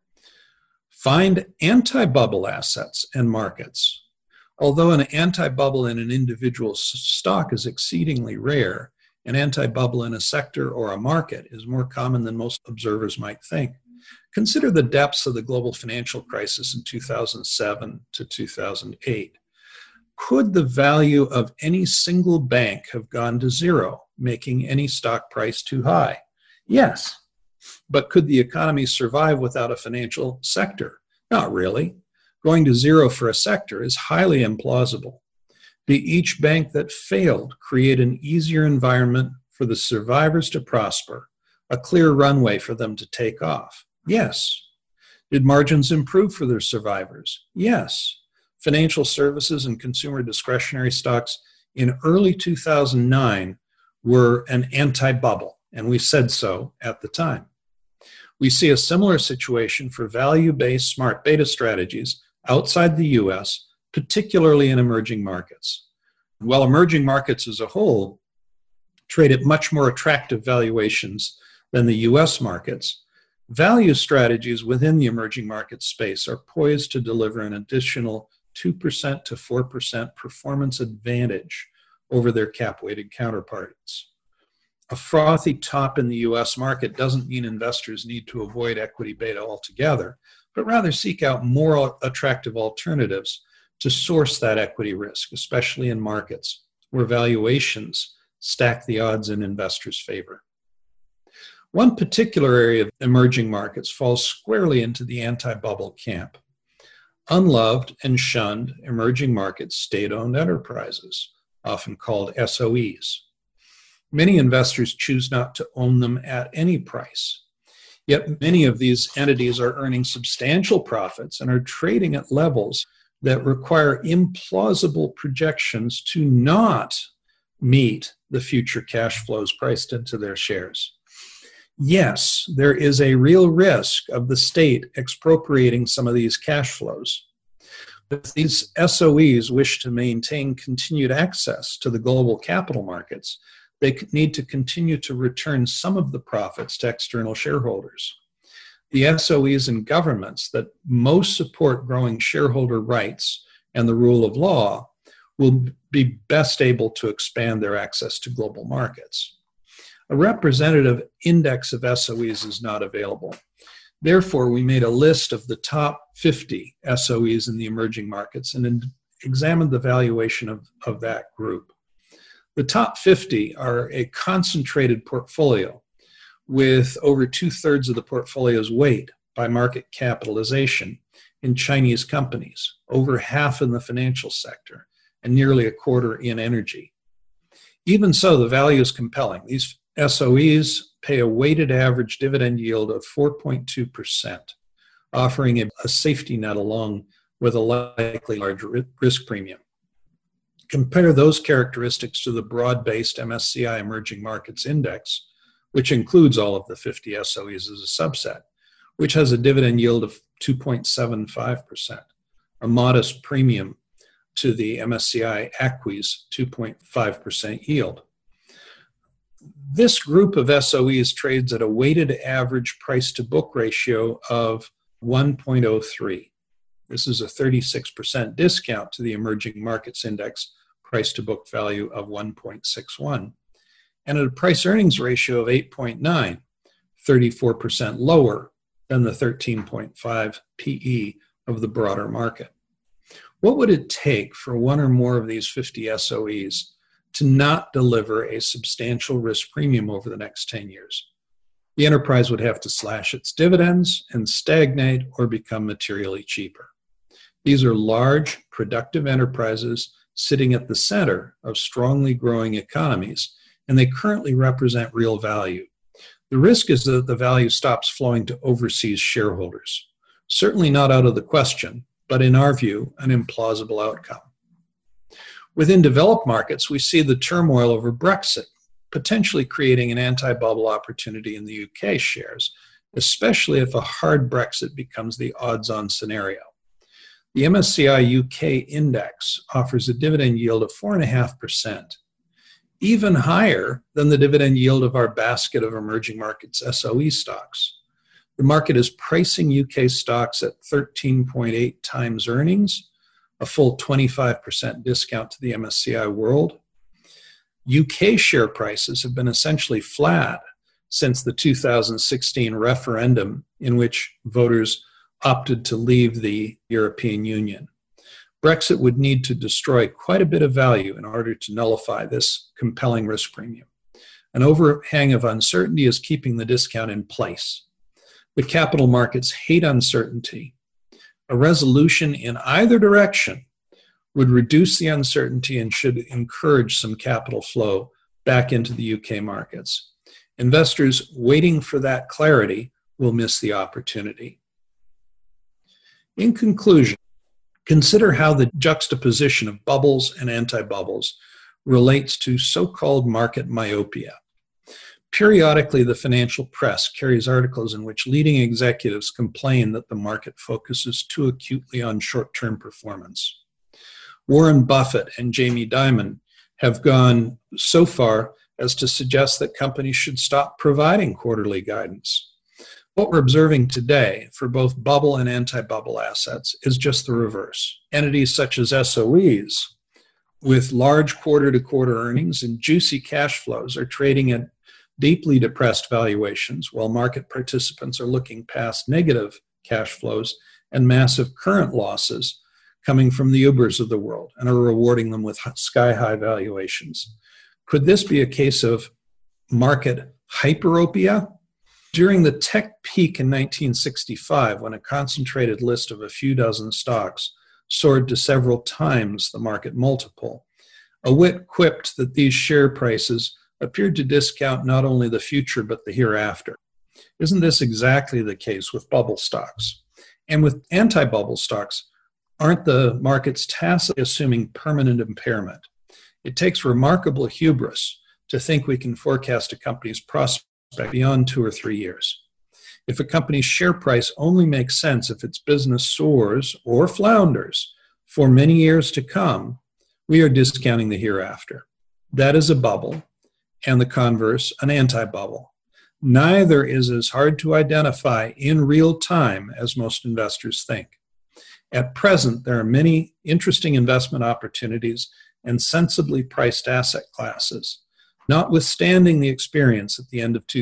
Find anti-bubble assets and markets. Although an anti-bubble in an individual stock is exceedingly rare, an anti-bubble in a sector or a market is more common than most observers might think. Consider the depths of the global financial crisis in 2007 to 2008. Could the value of any single bank have gone to zero, making any stock price too high? Yes. But could the economy survive without a financial sector? Not really. Going to zero for a sector is highly implausible. Did each bank that failed create an easier environment for the survivors to prosper, a clear runway for them to take off? Yes. Did margins improve for their survivors? Yes. Financial services and consumer discretionary stocks in early 2009 were an anti-bubble, and we said so at the time. We see a similar situation for value-based smart beta strategies outside the U.S., particularly in emerging markets. While emerging markets as a whole trade at much more attractive valuations than the U.S. markets, value strategies within the emerging market space are poised to deliver an additional 2% to 4% performance advantage over their cap-weighted counterparts. A frothy top in the U.S. market doesn't mean investors need to avoid equity beta altogether, but rather seek out more attractive alternatives to source that equity risk, especially in markets where valuations stack the odds in investors' favor. One particular area of emerging markets falls squarely into the anti-bubble camp. Unloved and shunned emerging market state-owned enterprises, often called SOEs. Many investors choose not to own them at any price. Yet many of these entities are earning substantial profits and are trading at levels that require implausible projections to not meet the future cash flows priced into their shares. Yes, there is a real risk of the state expropriating some of these cash flows. But if these SOEs wish to maintain continued access to the global capital markets, they need to continue to return some of the profits to external shareholders. The SOEs and governments that most support growing shareholder rights and the rule of law will be best able to expand their access to global markets. A representative index of SOEs is not available. Therefore, we made a list of the top 50 SOEs in the emerging markets and examined the valuation of that group. The top 50 are a concentrated portfolio with over 2/3 of the portfolio's weight by market capitalization in Chinese companies, over half in the financial sector, and nearly a quarter in energy. Even so, the value is compelling. These SOEs pay a weighted average dividend yield of 4.2%, offering a safety net along with a likely large risk premium. Compare those characteristics to the broad-based MSCI Emerging Markets Index, which includes all of the 50 SOEs as a subset, which has a dividend yield of 2.75%, a modest premium to the MSCI ACWI's 2.5% yield. This group of SOEs trades at a weighted average price-to-book ratio of 1.03. This is a 36% discount to the Emerging Markets Index price-to-book value of 1.61, and at a price-earnings ratio of 8.9, 34% lower than the 13.5 PE of the broader market. What would it take for one or more of these 50 SOEs to not deliver a substantial risk premium over the next 10 years? The enterprise would have to slash its dividends and stagnate or become materially cheaper. These are large, productive enterprises sitting at the center of strongly growing economies, and they currently represent real value. The risk is that the value stops flowing to overseas shareholders. Certainly not out of the question, but in our view, an implausible outcome. Within developed markets, we see the turmoil over Brexit potentially creating an anti-bubble opportunity in the UK shares, especially if a hard Brexit becomes the odds-on scenario. The MSCI UK index offers a dividend yield of 4.5%, even higher than the dividend yield of our basket of emerging markets SOE stocks. The market is pricing UK stocks at 13.8 times earnings, a full 25% discount to the MSCI World. UK share prices have been essentially flat since the 2016 referendum in which voters opted to leave the European Union. Brexit would need to destroy quite a bit of value in order to nullify this compelling risk premium. An overhang of uncertainty is keeping the discount in place. The capital markets hate uncertainty. A resolution in either direction would reduce the uncertainty and should encourage some capital flow back into the UK markets. Investors waiting for that clarity will miss the opportunity. In conclusion, consider how the juxtaposition of bubbles and anti-bubbles relates to so-called market myopia. Periodically, the financial press carries articles in which leading executives complain that the market focuses too acutely on short-term performance. Warren Buffett and Jamie Dimon have gone so far as to suggest that companies should stop providing quarterly guidance. What we're observing today for both bubble and anti-bubble assets is just the reverse. Entities such as SOEs with large quarter-to-quarter earnings and juicy cash flows are trading at deeply depressed valuations, while market participants are looking past negative cash flows and massive current losses coming from the Ubers of the world and are rewarding them with sky-high valuations. Could this be a case of market hyperopia? During the tech peak in 1965, when a concentrated list of a few dozen stocks soared to several times the market multiple, A wit quipped that these share prices appeared to discount not only the future but the hereafter. Isn't this exactly the case with bubble stocks? And with anti-bubble stocks, aren't the markets tacitly assuming permanent impairment? It takes remarkable hubris to think we can forecast a company's prospect beyond 2 or 3 years. If a company's share price only makes sense if its business soars or flounders for many years to come, we are discounting the hereafter. That is a bubble, and the converse, an anti-bubble. Neither is as hard to identify in real time as most investors think. At present, there are many interesting investment opportunities and sensibly priced asset classes. Notwithstanding the experience at the end of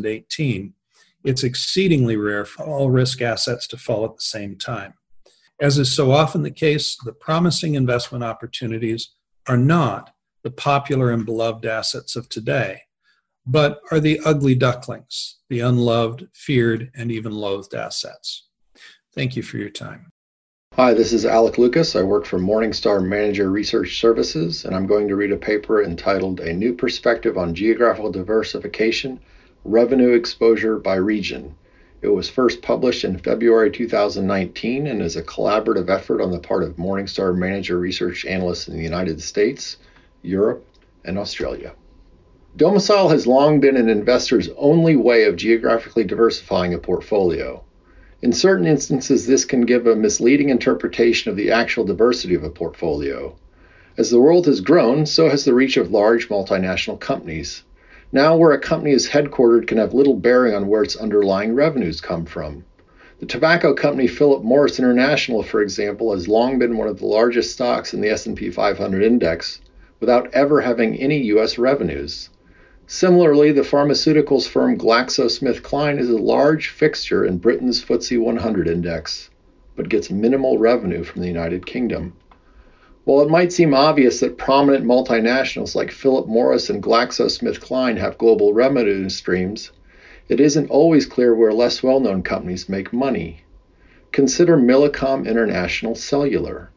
2018, it's exceedingly rare for all risk assets to fall at the same time. As is so often the case, the promising investment opportunities are not the popular and beloved assets of today, but are the ugly ducklings, the unloved, feared, and even loathed assets. Thank you for your time. Hi, this is Alec Lucas. I work for Morningstar Manager Research Services, and I'm going to read a paper entitled A New Perspective on Geographical Diversification, Revenue Exposure by Region. It was first published in February 2019 and is a collaborative effort on the part of Morningstar Manager Research Analysts in the United States, Europe, and Australia. Domicile has long been an investor's only way of geographically diversifying a portfolio. In certain instances, this can give a misleading interpretation of the actual diversity of a portfolio. As the world has grown, so has the reach of large multinational companies. Now, where a company is headquartered can have little bearing on where its underlying revenues come from. The tobacco company Philip Morris International, for example, has long been one of the largest stocks in the S&P 500 index without ever having any U.S. revenues. Similarly, the pharmaceuticals firm GlaxoSmithKline is a large fixture in Britain's FTSE 100 index, but gets minimal revenue from the United Kingdom. While it might seem obvious that prominent multinationals like Philip Morris and GlaxoSmithKline have global revenue streams, it isn't always clear where less well-known companies make money. Consider Millicom International Cellular.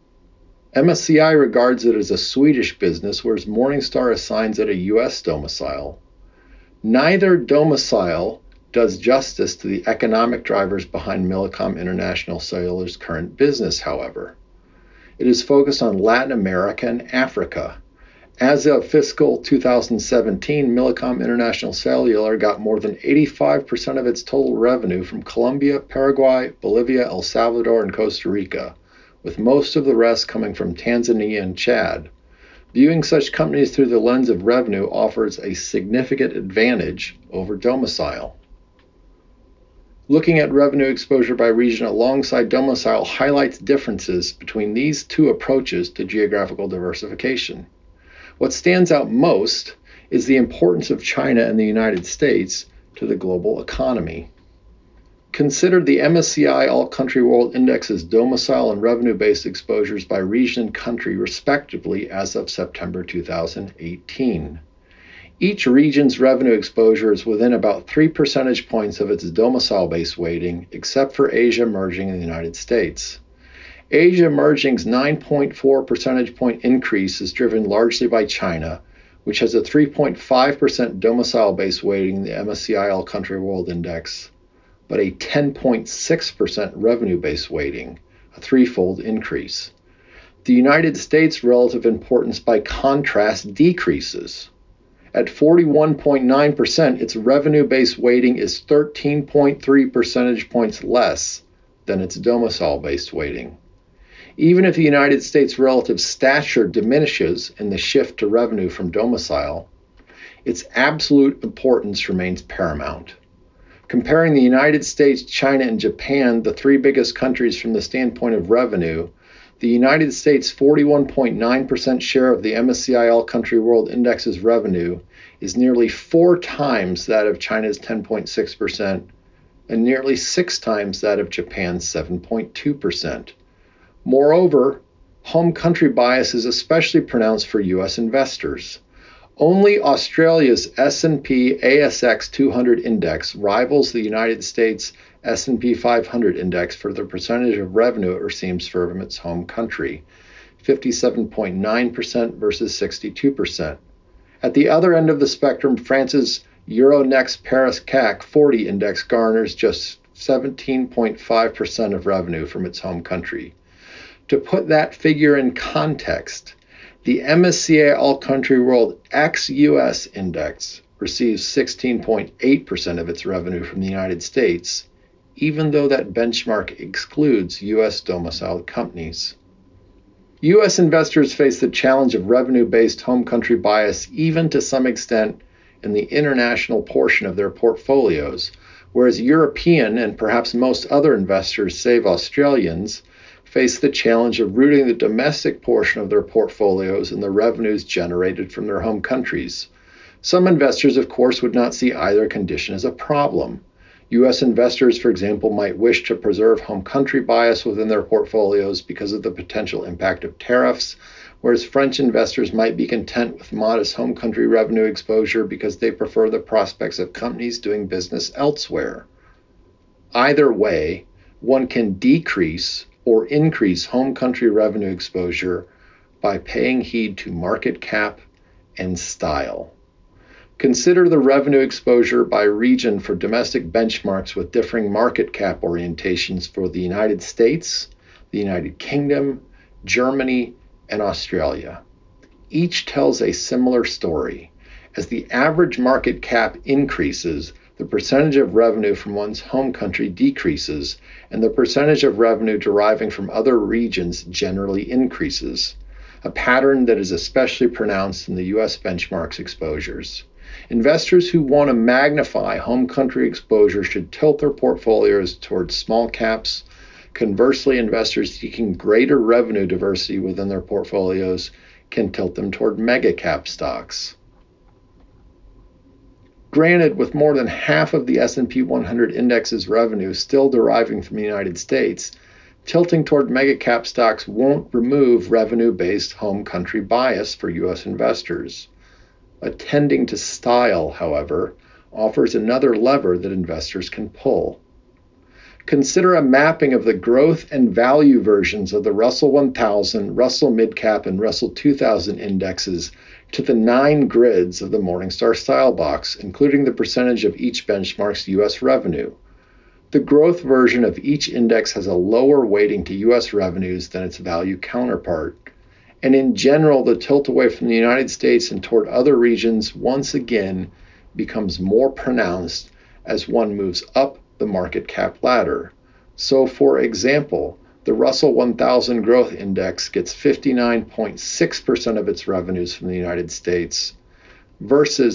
MSCI regards it as a Swedish business, whereas Morningstar assigns it a U.S. domicile. Neither domicile does justice to the economic drivers behind Millicom International Cellular's current business, however. It is focused on Latin America and Africa. As of fiscal 2017, Millicom International Cellular got more than 85% of its total revenue from Colombia, Paraguay, Bolivia, El Salvador, and Costa Rica, with most of the rest coming from Tanzania and Chad. Viewing such companies through the lens of revenue offers a significant advantage over domicile. Looking at revenue exposure by region alongside domicile highlights differences between these two approaches to geographical diversification. What stands out most is the importance of China and the United States to the global economy. Consider the MSCI All-Country World Index's domicile and revenue-based exposures by region and country respectively as of September 2018. Each region's revenue exposure is within about 3 percentage points of its domicile-based weighting, except for Asia Emerging in the United States. Asia Emerging's 9.4 percentage point increase is driven largely by China, which has a 3.5% domicile-based weighting in the MSCI All-Country World Index, but a 10.6% revenue-based weighting, a threefold increase. The United States' relative importance, by contrast, decreases. At 41.9%, its revenue-based weighting is 13.3 percentage points less than its domicile-based weighting. Even if the United States' relative stature diminishes in the shift to revenue from domicile, its absolute importance remains paramount. Comparing the United States, China, and Japan, the three biggest countries from the standpoint of revenue, the United States' 41.9% share of the MSCI All-Country World Index's revenue is nearly 4 times that of China's 10.6% and nearly 6 times that of Japan's 7.2%. Moreover, home country bias is especially pronounced for U.S. investors. Only Australia's S&P ASX 200 index rivals the United States S&P 500 index for the percentage of revenue it receives from its home country. 57.9% versus 62%. At the other end of the spectrum, France's Euronext Paris CAC 40 index garners just 17.5% of revenue from its home country. To put that figure in context, the MSCI All Country World ex-US Index receives 16.8% of its revenue from the United States, even though that benchmark excludes US domiciled companies. US investors face the challenge of revenue-based home country bias even to some extent in the international portion of their portfolios, whereas European and perhaps most other investors, save Australians, face the challenge of rooting the domestic portion of their portfolios in the revenues generated from their home countries. Some investors, of course, would not see either condition as a problem. U.S. investors, for example, might wish to preserve home country bias within their portfolios because of the potential impact of tariffs, whereas French investors might be content with modest home country revenue exposure because they prefer the prospects of companies doing business elsewhere. Either way, one can decrease or increase home country revenue exposure by paying heed to market cap and style. Consider the revenue exposure by region for domestic benchmarks with differing market cap orientations for the United States, the United Kingdom, Germany, and Australia. Each tells a similar story. As the average market cap increases, the percentage of revenue from one's home country decreases, and the percentage of revenue deriving from other regions generally increases, a pattern that is especially pronounced in the U.S. benchmark's exposures. Investors who want to magnify home country exposure should tilt their portfolios towards small caps. Conversely, investors seeking greater revenue diversity within their portfolios can tilt them toward mega cap stocks. Granted, with more than half of the S&P 100 index's revenue still deriving from the United States, tilting toward mega cap stocks won't remove revenue-based home country bias for U.S. investors. Attending to style, however, offers another lever that investors can pull. Consider a mapping of the growth and value versions of the Russell 1000, Russell Midcap, and Russell 2000 indexes to the 9 grids of the Morningstar Style Box, including the percentage of each benchmark's U.S. revenue. The growth version of each index has a lower weighting to U.S. revenues than its value counterpart. And in general, the tilt away from the United States and toward other regions once again becomes more pronounced as one moves up the market cap ladder. So, for example, the Russell 1000 Growth Index gets 59.6% of its revenues from the United States versus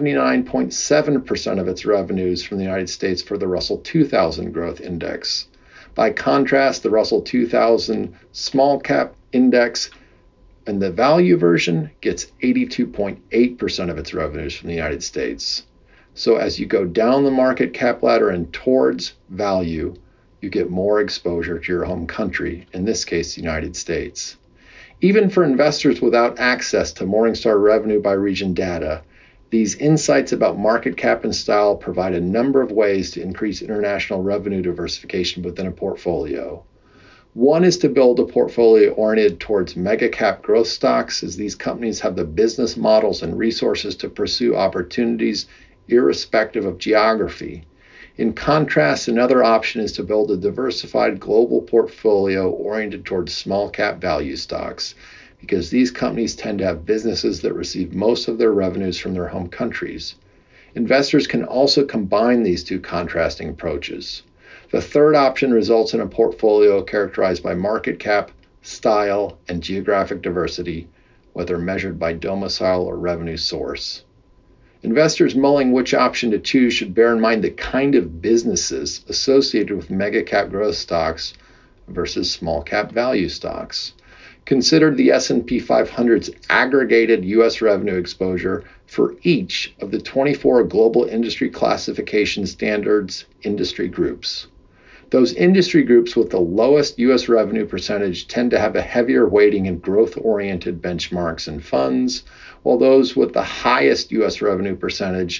79.7% of its revenues from the United States for the Russell 2000 Growth Index. By contrast, the Russell 2000 Small Cap Index and the value version gets 82.8% of its revenues from the United States. So as you go down the market cap ladder and towards value, you get more exposure to your home country, in this case, the United States. Even for investors without access to Morningstar revenue by region data, these insights about market cap and style provide a number of ways to increase international revenue diversification within a portfolio. One is to build a portfolio oriented towards mega cap growth stocks, as these companies have the business models and resources to pursue opportunities irrespective of geography. In contrast, another option is to build a diversified global portfolio oriented towards small cap value stocks, because these companies tend to have businesses that receive most of their revenues from their home countries. Investors can also combine these two contrasting approaches. The third option results in a portfolio characterized by market cap, style, and geographic diversity, whether measured by domicile or revenue source. Investors mulling which option to choose should bear in mind the kind of businesses associated with mega cap growth stocks versus small cap value stocks. Consider the S&P 500's aggregated U.S. revenue exposure for each of the 24 global industry classification standards industry groups. Those industry groups with the lowest U.S. revenue percentage tend to have a heavier weighting in growth-oriented benchmarks and funds, while those with the highest U.S. revenue percentage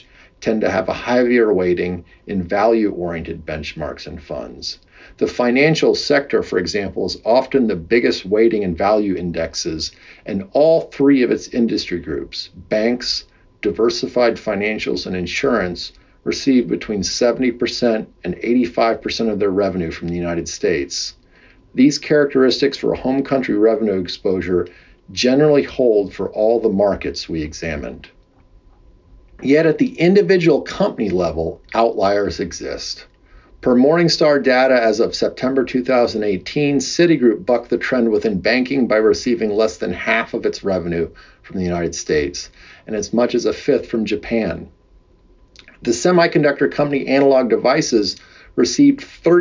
tend to have a heavier weighting in value-oriented benchmarks and funds. The financial sector, for example, is often the biggest weighting in value indexes, and all three of its industry groups, banks, diversified financials, and insurance, receive between 70% and 85% of their revenue from the United States. These characteristics for home country revenue exposure generally hold for all the markets we examined. Yet at the individual company level, outliers exist. Per Morningstar data as of September 2018, Citigroup bucked the trend within banking by receiving less than half of its revenue from the United States and as much as a fifth from Japan. The semiconductor company Analog Devices received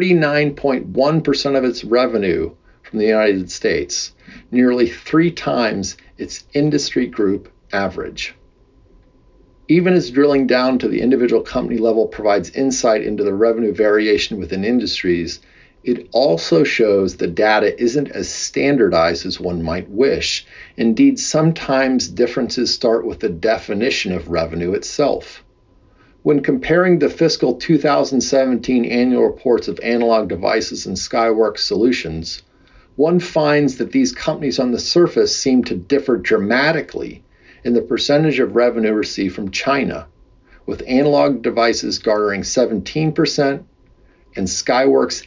39.1% of its revenue from the United States, nearly 3 times its industry group average. Even as drilling down to the individual company level provides insight into the revenue variation within industries, it also shows the data isn't as standardized as one might wish. Indeed, sometimes differences start with the definition of revenue itself. When comparing the fiscal 2017 annual reports of Analog Devices and Skyworks Solutions, one finds that these companies on the surface seem to differ dramatically in the percentage of revenue received from China, with Analog Devices garnering 17% and Skyworks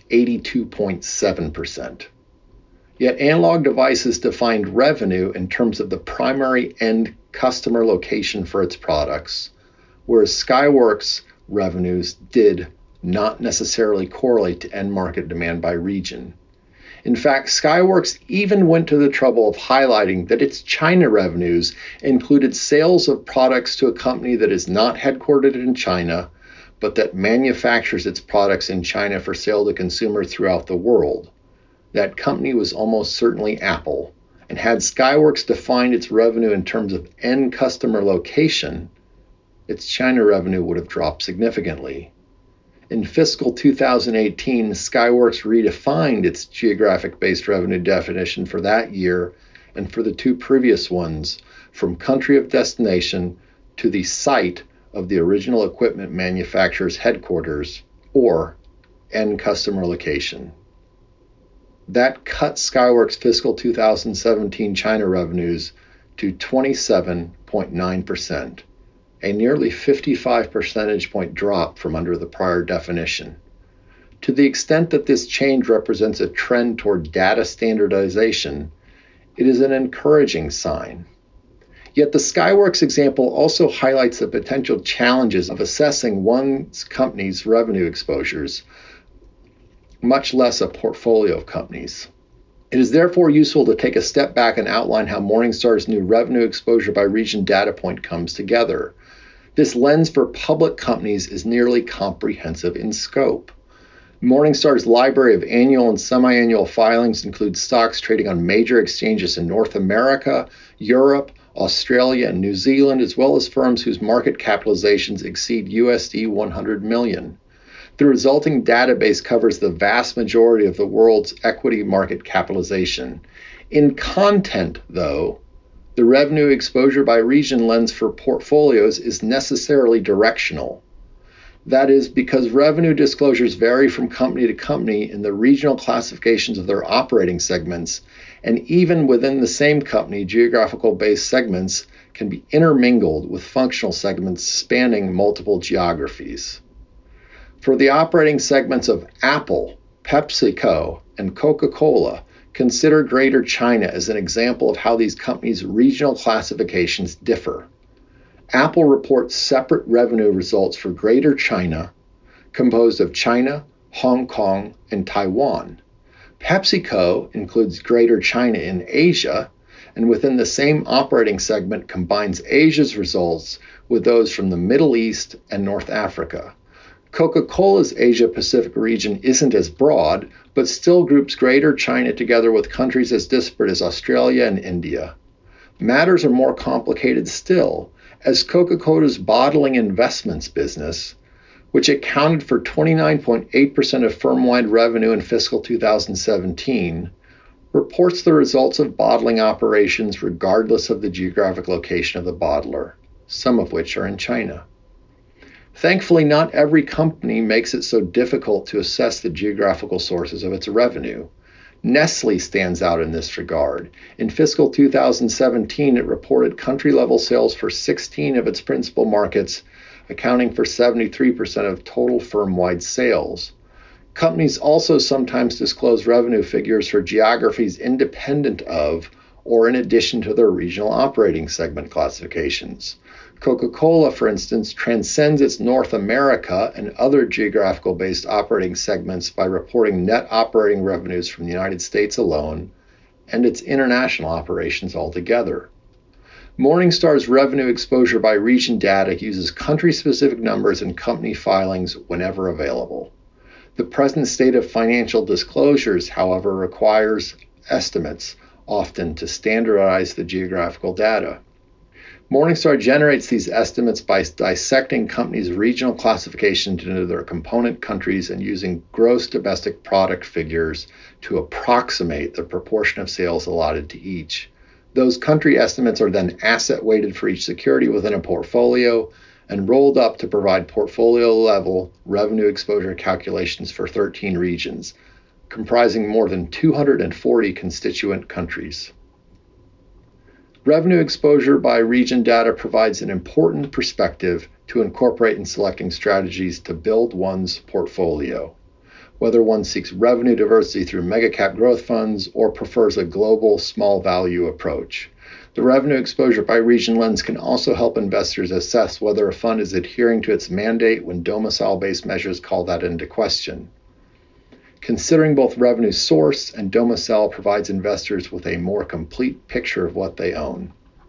82.7%. Yet Analog Devices defined revenue in terms of the primary end customer location for its products, whereas Skyworks revenues did not necessarily correlate to end market demand by region. In fact, Skyworks even went to the trouble of highlighting that its China revenues included sales of products to a company that is not headquartered in China, but that manufactures its products in China for sale to consumers throughout the world. That company was almost certainly Apple, and had Skyworks defined its revenue in terms of end customer location, its China revenue would have dropped significantly. In fiscal 2018, Skyworks redefined its geographic-based revenue definition for that year and for the 2 previous ones, from country of destination to the site of the original equipment manufacturer's headquarters, or end customer location. That cut Skyworks' fiscal 2017 China revenues to 27.9%. A nearly 55 percentage point drop from under the prior definition. To the extent that this change represents a trend toward data standardization, it is an encouraging sign. Yet the Skyworks example also highlights the potential challenges of assessing one's company's revenue exposures, much less a portfolio of companies. It is therefore useful to take a step back and outline how Morningstar's new revenue exposure by region data point comes together. This lens for public companies is nearly comprehensive in scope. Morningstar's library of annual and semi-annual filings includes stocks trading on major exchanges in North America, Europe, Australia, and New Zealand, as well as firms whose market capitalizations exceed USD 100 million. The resulting database covers the vast majority of the world's equity market capitalization. In content, though, the revenue exposure by region lens for portfolios is necessarily directional. That is, because revenue disclosures vary from company to company in the regional classifications of their operating segments, and even within the same company, geographical-based segments can be intermingled with functional segments spanning multiple geographies. For the operating segments of Apple, PepsiCo, and Coca-Cola, consider Greater China as an example of how these companies' regional classifications differ. Apple reports separate revenue results for Greater China, composed of China, Hong Kong, and Taiwan. PepsiCo includes Greater China in Asia, and within the same operating segment combines Asia's results with those from the Middle East and North Africa. Coca-Cola's Asia-Pacific region isn't as broad, but still groups Greater China together with countries as disparate as Australia and India. Matters are more complicated still, as Coca-Cola's bottling investments business, which accounted for 29.8% of firm-wide revenue in fiscal 2017, reports the results of bottling operations regardless of the geographic location of the bottler, some of which are in China. Thankfully, not every company makes it so difficult to assess the geographical sources of its revenue. Nestle stands out in this regard. In fiscal 2017, it reported country-level sales for 16 of its principal markets, accounting for 73% of total firm-wide sales. Companies also sometimes disclose revenue figures for geographies independent of or in addition to their regional operating segment classifications. Coca-Cola, for instance, transcends its North America and other geographical-based operating segments by reporting net operating revenues from the United States alone and its international operations altogether. Morningstar's revenue exposure by region data uses country-specific numbers and company filings whenever available. The present state of financial disclosures, however, requires estimates, often to standardize the geographical data. Morningstar generates these estimates by dissecting companies' regional classifications into their component countries and using gross domestic product figures to approximate the proportion of sales allotted to each. Those country estimates are then asset weighted for each security within a portfolio and rolled up to provide portfolio-level revenue exposure calculations for 13 regions, comprising more than 240 constituent countries. Revenue exposure by region data provides an important perspective to incorporate in selecting strategies to build one's portfolio, whether one seeks revenue diversity through mega-cap growth funds or prefers a global small value approach. The revenue exposure by region lens can also help investors assess whether a fund is adhering to its mandate when domicile-based measures call that into question. Considering both revenue source and domicile provides investors with a more complete picture of what they own.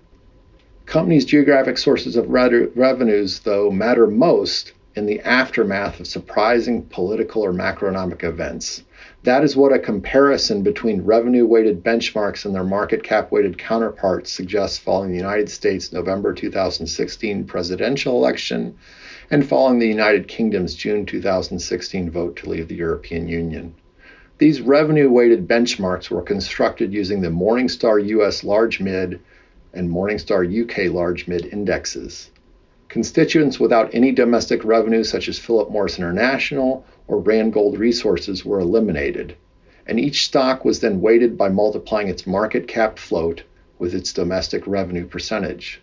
Companies' geographic sources of revenues, though, matter most in the aftermath of surprising political or macroeconomic events. That is what a comparison between revenue-weighted benchmarks and their market cap-weighted counterparts suggests following the United States November 2016 presidential election and following the United Kingdom's June 2016 vote to leave the European Union. These revenue-weighted benchmarks were constructed using the Morningstar US Large Mid and Morningstar UK Large Mid indexes. Constituents without any domestic revenue, such as Philip Morris International or Randgold Resources, were eliminated, and each stock was then weighted by multiplying its market cap float with its domestic revenue percentage.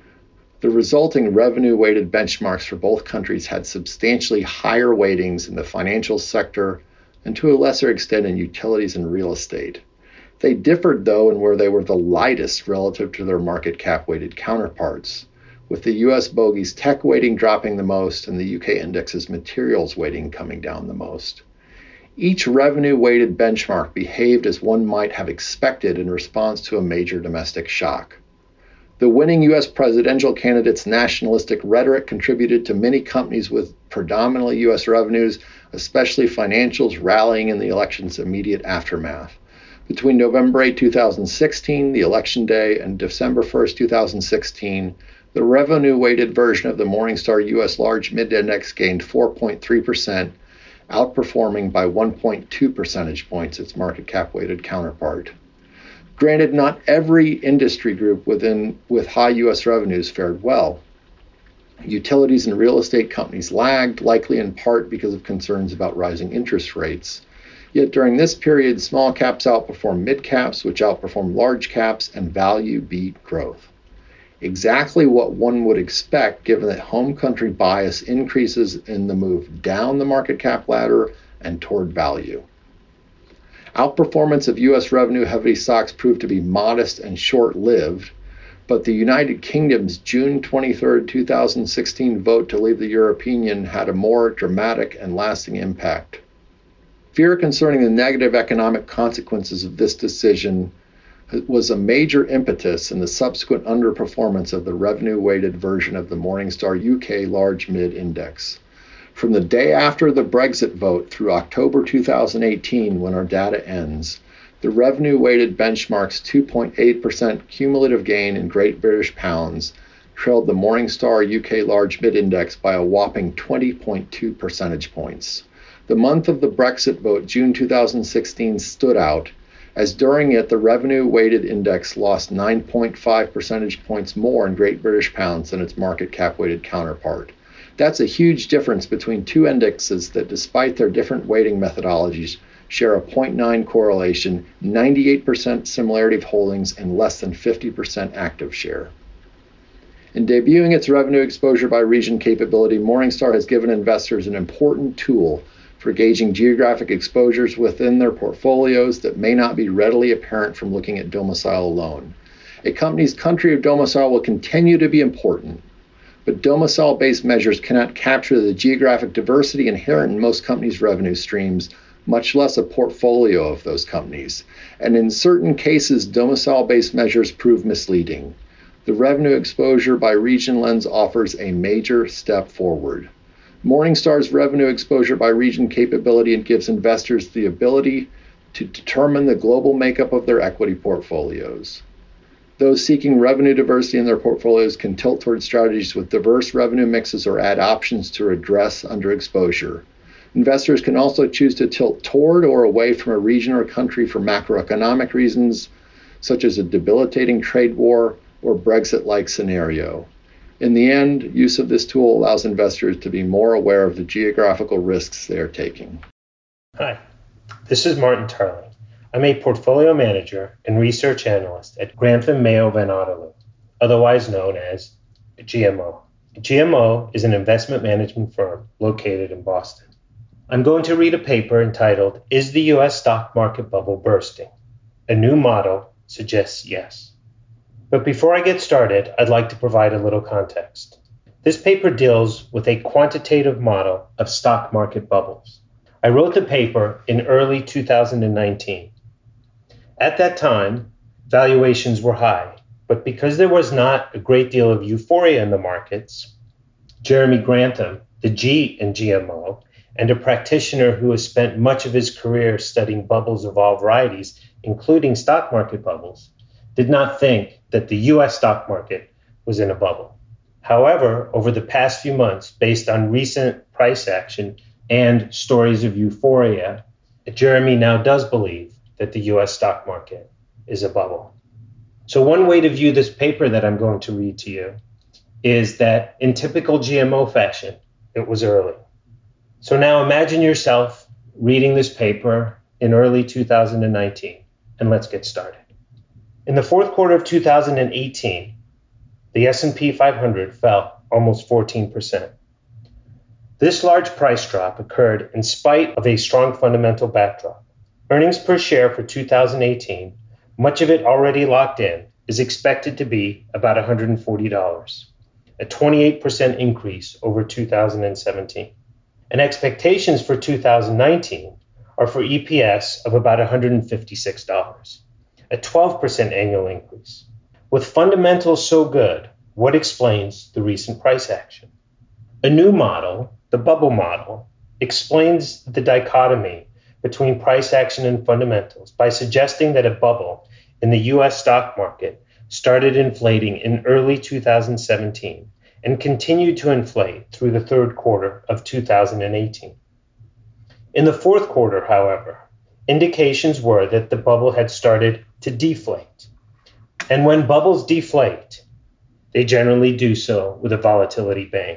The resulting revenue-weighted benchmarks for both countries had substantially higher weightings in the financial sector and to a lesser extent in utilities and real estate. They differed, though, in where they were the lightest relative to their market cap-weighted counterparts, with the U.S. bogeys tech weighting dropping the most and the U.K. index's materials weighting coming down the most. Each revenue-weighted benchmark behaved as one might have expected in response to a major domestic shock. The winning U.S. presidential candidate's nationalistic rhetoric contributed to many companies with predominantly U.S. revenues, especially financials, rallying in the election's immediate aftermath. Between November 8, 2016, the election day, and December 1, 2016, the revenue-weighted version of the Morningstar U.S. Large Mid Index gained 4.3%, outperforming by 1.2 percentage points its market cap-weighted counterpart. Granted, not every industry group with high U.S. revenues fared well. Utilities and real estate companies lagged, likely in part because of concerns about rising interest rates. Yet during this period, small caps outperformed mid caps, which outperformed large caps, and value beat growth. Exactly what one would expect given that home country bias increases in the move down the market cap ladder and toward value. Outperformance of U.S. revenue-heavy stocks proved to be modest and short-lived, but the United Kingdom's June 23, 2016 vote to leave the European Union had a more dramatic and lasting impact. Fear concerning the negative economic consequences of this decision was a major impetus in the subsequent underperformance of the revenue-weighted version of the Morningstar UK Large Mid Index. From the day after the Brexit vote through October 2018, when our data ends, the revenue-weighted benchmark's 2.8% cumulative gain in Great British pounds trailed the Morningstar UK Large Mid Index by a whopping 20.2 percentage points. The month of the Brexit vote, June 2016, stood out, as during it the revenue-weighted index lost 9.5 percentage points more in Great British pounds than its market cap-weighted counterpart. That's a huge difference between two indexes that, despite their different weighting methodologies, share a 0.9 correlation, 98% similarity of holdings, and less than 50% active share. In debuting its revenue exposure by region capability, Morningstar has given investors an important tool for gauging geographic exposures within their portfolios that may not be readily apparent from looking at domicile alone. A company's country of domicile will continue to be important, but domicile-based measures cannot capture the geographic diversity inherent in most companies' revenue streams, much less a portfolio of those companies. And in certain cases, domicile-based measures prove misleading. The revenue exposure by region lens offers a major step forward. Morningstar's revenue exposure by region capability gives investors the ability to determine the global makeup of their equity portfolios. Those seeking revenue diversity in their portfolios can tilt toward strategies with diverse revenue mixes or add options to address underexposure. Investors can also choose to tilt toward or away from a region or country for macroeconomic reasons, such as a debilitating trade war or Brexit-like scenario. In the end, use of this tool allows investors to be more aware of the geographical risks they are taking. Hi, this is Martin Tarling. I'm a portfolio manager and research analyst at Grantham Mayo Van Otterloo, otherwise known as GMO. GMO is an investment management firm located in Boston. I'm going to read a paper entitled, "Is the U.S. Stock Market Bubble Bursting? A New Model Suggests Yes." But before I get started, I'd like to provide a little context. This paper deals with a quantitative model of stock market bubbles. I wrote the paper in early 2019. At that time, valuations were high, but because there was not a great deal of euphoria in the markets, Jeremy Grantham, the G in GMO, and a practitioner who has spent much of his career studying bubbles of all varieties, including stock market bubbles, did not think that the U.S. stock market was in a bubble. However, over the past few months, based on recent price action and stories of euphoria, Jeremy now does believe that the U.S. stock market is a bubble. So one way to view this paper that I'm going to read to you is that in typical GMO fashion, it was early. So now imagine yourself reading this paper in early 2019, and let's get started. In the fourth quarter of 2018, the S&P 500 fell almost 14%. This large price drop occurred in spite of a strong fundamental backdrop. Earnings per share for 2018, much of it already locked in, is expected to be about $140, a 28% increase over 2017. And expectations for 2019 are for EPS of about $156, a 12% annual increase. With fundamentals so good, what explains the recent price action? A new model, the bubble model, explains the dichotomy between price action and fundamentals by suggesting that a bubble in the U.S. stock market started inflating in early 2017 and continued to inflate through the third quarter of 2018. In the fourth quarter, however, indications were that the bubble had started to deflate. And when bubbles deflate, they generally do so with a volatility bang.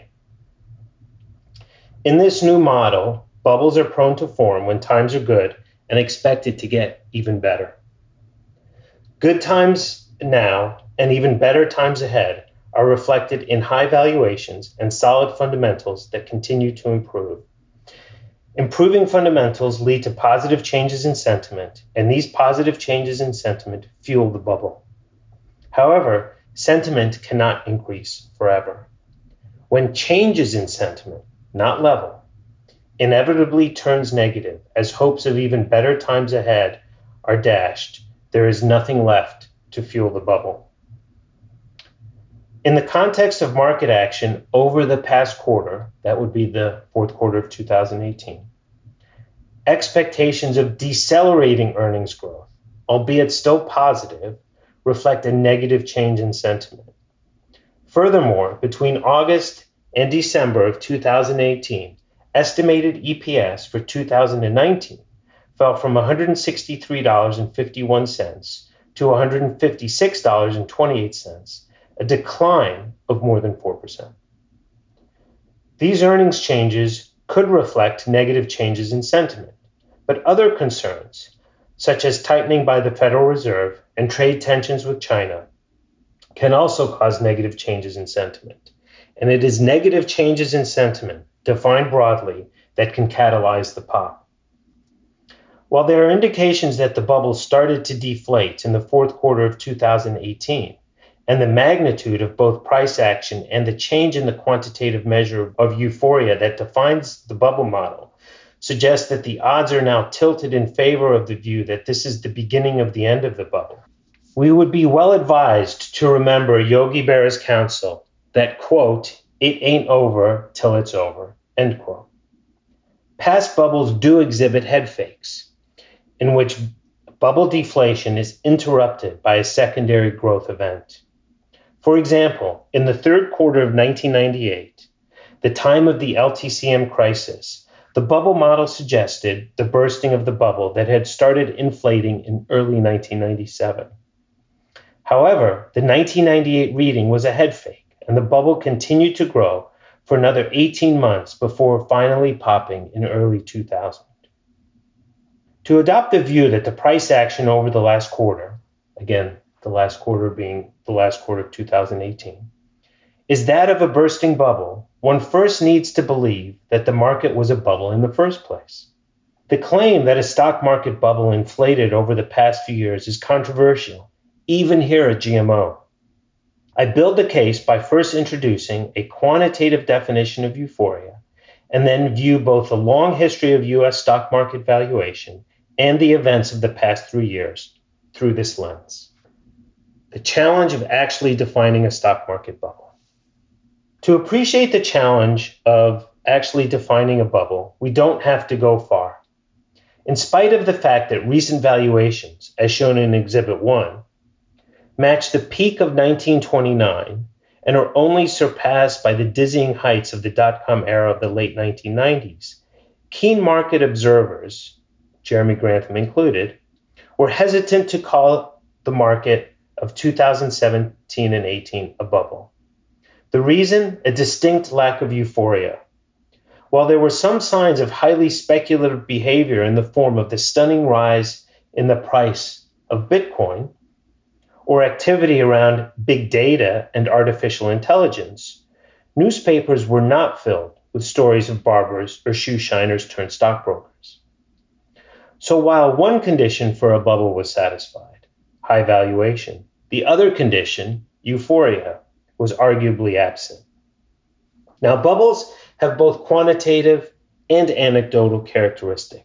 In this new model, bubbles are prone to form when times are good and expected to get even better. Good times now and even better times ahead are reflected in high valuations and solid fundamentals that continue to improve. Improving fundamentals lead to positive changes in sentiment, and these positive changes in sentiment fuel the bubble. However, sentiment cannot increase forever. When changes in sentiment, not level, inevitably turns negative as hopes of even better times ahead are dashed, there is nothing left to fuel the bubble. In the context of market action over the past quarter, that would be the fourth quarter of 2018, expectations of decelerating earnings growth, albeit still positive, reflect a negative change in sentiment. Furthermore, between August and December of 2018, estimated EPS for 2019 fell from $163.51 to $156.28, a decline of more than 4%. These earnings changes could reflect negative changes in sentiment, but other concerns, such as tightening by the Federal Reserve and trade tensions with China, can also cause negative changes in sentiment. And it is negative changes in sentiment, defined broadly, that can catalyze the pop. While there are indications that the bubble started to deflate in the fourth quarter of 2018, and the magnitude of both price action and the change in the quantitative measure of euphoria that defines the bubble model suggests that the odds are now tilted in favor of the view that this is the beginning of the end of the bubble. We would be well advised to remember Yogi Berra's counsel that, quote, "it ain't over till it's over," end quote. Past bubbles do exhibit head fakes, in which bubble deflation is interrupted by a secondary growth event. For example, in the third quarter of 1998, the time of the LTCM crisis, the bubble model suggested the bursting of the bubble that had started inflating in early 1997. However, the 1998 reading was a head fake, and the bubble continued to grow for another 18 months before finally popping in early 2000. To adopt the view that the price action over the last quarter, again, the last quarter being the last quarter of 2018, is that of a bursting bubble, one first needs to believe that the market was a bubble in the first place. The claim that a stock market bubble inflated over the past few years is controversial, even here at GMO. I build the case by first introducing a quantitative definition of euphoria, and then view both the long history of U.S. stock market valuation and the events of the past 3 years through this lens. The challenge of actually defining a stock market bubble. To appreciate the challenge of actually defining a bubble, we don't have to go far. In spite of the fact that recent valuations, as shown in Exhibit 1, match the peak of 1929 and are only surpassed by the dizzying heights of the dot-com era of the late 1990s, keen market observers, Jeremy Grantham included, were hesitant to call the market of 2017 and 18 a bubble. The reason? A distinct lack of euphoria. While there were some signs of highly speculative behavior in the form of the stunning rise in the price of Bitcoin, or activity around big data and artificial intelligence, newspapers were not filled with stories of barbers or shoe shiners turned stockbrokers. So while one condition for a bubble was satisfied, high valuation, the other condition, euphoria, was arguably absent. Now, bubbles have both quantitative and anecdotal characteristics.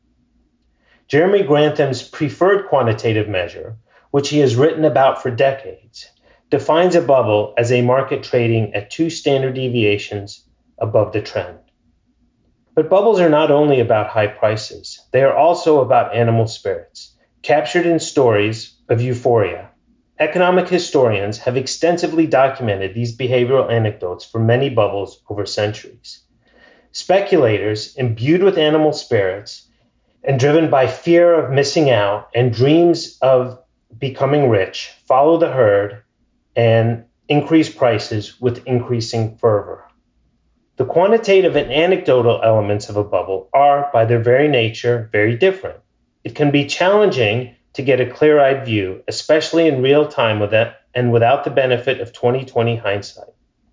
Jeremy Grantham's preferred quantitative measure, which he has written about for decades, defines a bubble as a market trading at 2 standard deviations above the trend. But bubbles are not only about high prices, they are also about animal spirits, captured in stories of euphoria. Economic historians have extensively documented these behavioral anecdotes for many bubbles over centuries. Speculators, imbued with animal spirits and driven by fear of missing out and dreams of becoming rich, follow the herd and increase prices with increasing fervor. The quantitative and anecdotal elements of a bubble are, by their very nature, very different. It can be challenging to get a clear-eyed view, especially in real time without the benefit of 20/20 hindsight.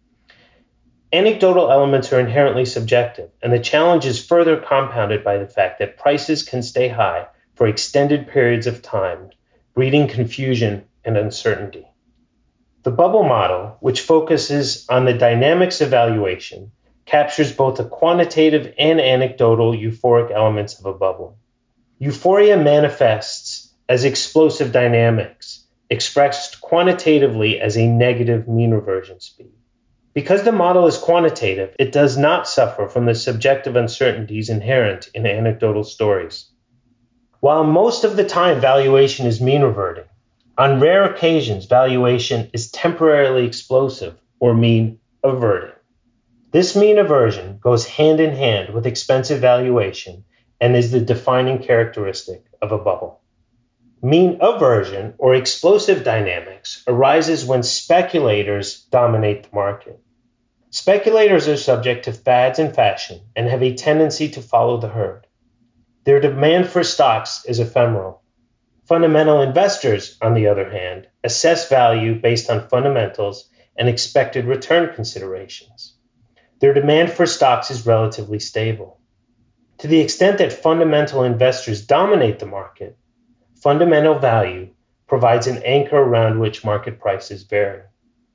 Anecdotal elements are inherently subjective, and the challenge is further compounded by the fact that prices can stay high for extended periods of time, breeding confusion and uncertainty. The bubble model, which focuses on the dynamics of valuation, captures both the quantitative and anecdotal euphoric elements of a bubble. Euphoria manifests as explosive dynamics, expressed quantitatively as a negative mean reversion speed. Because the model is quantitative, it does not suffer from the subjective uncertainties inherent in anecdotal stories. While most of the time valuation is mean reverting, on rare occasions valuation is temporarily explosive or mean averting. This mean aversion goes hand in hand with expensive valuation and is the defining characteristic of a bubble. Mean aversion or explosive dynamics arises when speculators dominate the market. Speculators are subject to fads and fashion and have a tendency to follow the herd. Their demand for stocks is ephemeral. Fundamental investors, on the other hand, assess value based on fundamentals and expected return considerations. Their demand for stocks is relatively stable. To the extent that fundamental investors dominate the market, fundamental value provides an anchor around which market prices vary.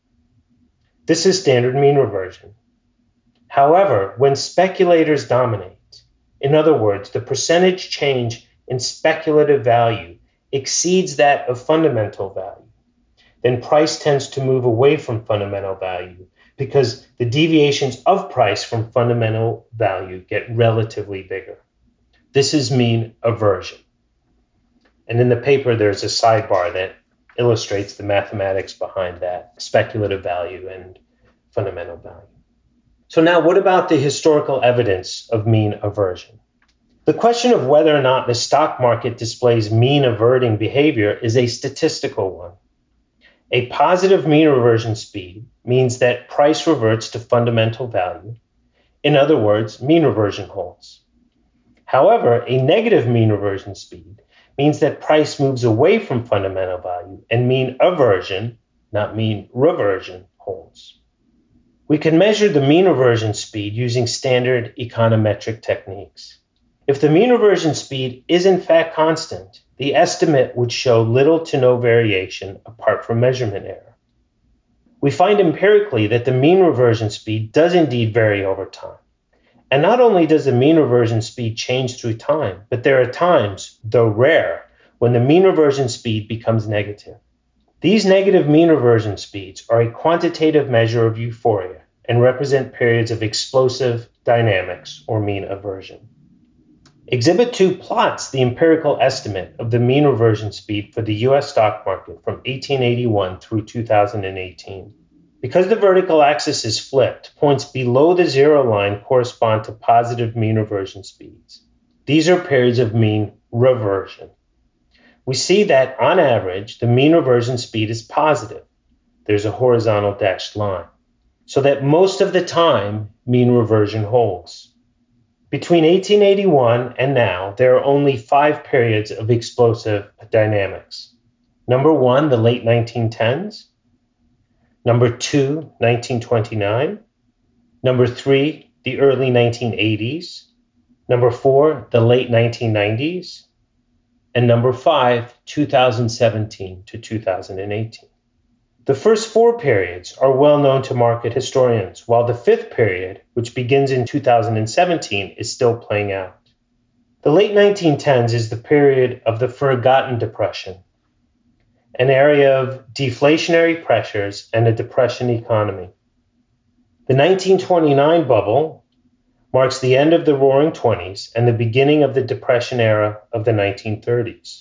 This is standard mean reversion. However, when speculators dominate, in other words, the percentage change in speculative value exceeds that of fundamental value, then price tends to move away from fundamental value because the deviations of price from fundamental value get relatively bigger. This is mean aversion. And in the paper, there's a sidebar that illustrates the mathematics behind that speculative value and fundamental value. So now, what about the historical evidence of mean aversion? The question of whether or not the stock market displays mean averting behavior is a statistical one. A positive mean reversion speed means that price reverts to fundamental value. In other words, mean reversion holds. However, a negative mean reversion speed means that price moves away from fundamental value and mean aversion, not mean reversion, holds. We can measure the mean reversion speed using standard econometric techniques. If the mean reversion speed is in fact constant, the estimate would show little to no variation apart from measurement error. We find empirically that the mean reversion speed does indeed vary over time. And not only does the mean reversion speed change through time, but there are times, though rare, when the mean reversion speed becomes negative. These negative mean reversion speeds are a quantitative measure of euphoria and represent periods of explosive dynamics or mean aversion. Exhibit 2 plots the empirical estimate of the mean reversion speed for the U.S. stock market from 1881 through 2018. Because the vertical axis is flipped, points below the zero line correspond to positive mean reversion speeds. These are periods of mean reversion. We see that, on average, the mean reversion speed is positive. There's a horizontal dashed line. So that most of the time, mean reversion holds. Between 1881 and now, there are only 5 periods of explosive dynamics. Number 1, the late 1910s. Number 2, 1929. Number 3, the early 1980s. Number 4, the late 1990s. And number 5, 2017 to 2018. The first 4 periods are well known to market historians, while the 5th period, which begins in 2017, is still playing out. The late 1910s is the period of the Forgotten Depression, an area of deflationary pressures and a depression economy. The 1929 bubble marks the end of the Roaring Twenties and the beginning of the Depression era of the 1930s.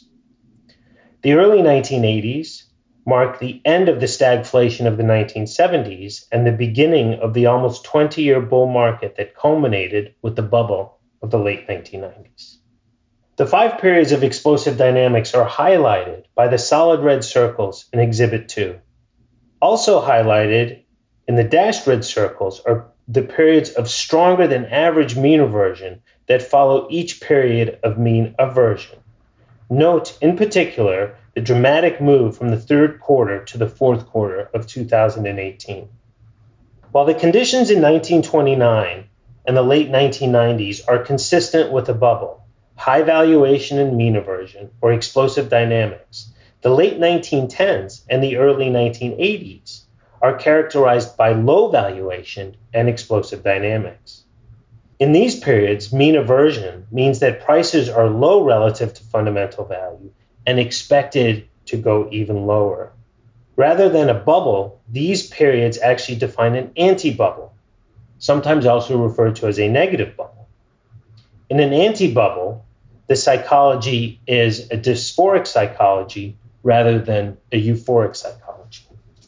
The early 1980s mark the end of the stagflation of the 1970s and the beginning of the almost 20-year bull market that culminated with the bubble of the late 1990s. The 5 periods of explosive dynamics are highlighted by the solid red circles in Exhibit 2. Also highlighted in the dashed red circles are the periods of stronger than average mean reversion that follow each period of mean aversion. Note, in particular, the dramatic move from the 3rd quarter to the 4th quarter of 2018. While the conditions in 1929 and the late 1990s are consistent with the bubble, high valuation and mean aversion, or explosive dynamics, the late 1910s and the early 1980s are characterized by low valuation and explosive dynamics. In these periods, mean aversion means that prices are low relative to fundamental value and expected to go even lower. Rather than a bubble, these periods actually define an anti-bubble, sometimes also referred to as a negative bubble. In an anti-bubble, the psychology is a dysphoric psychology rather than a euphoric psychology.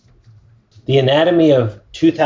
The anatomy of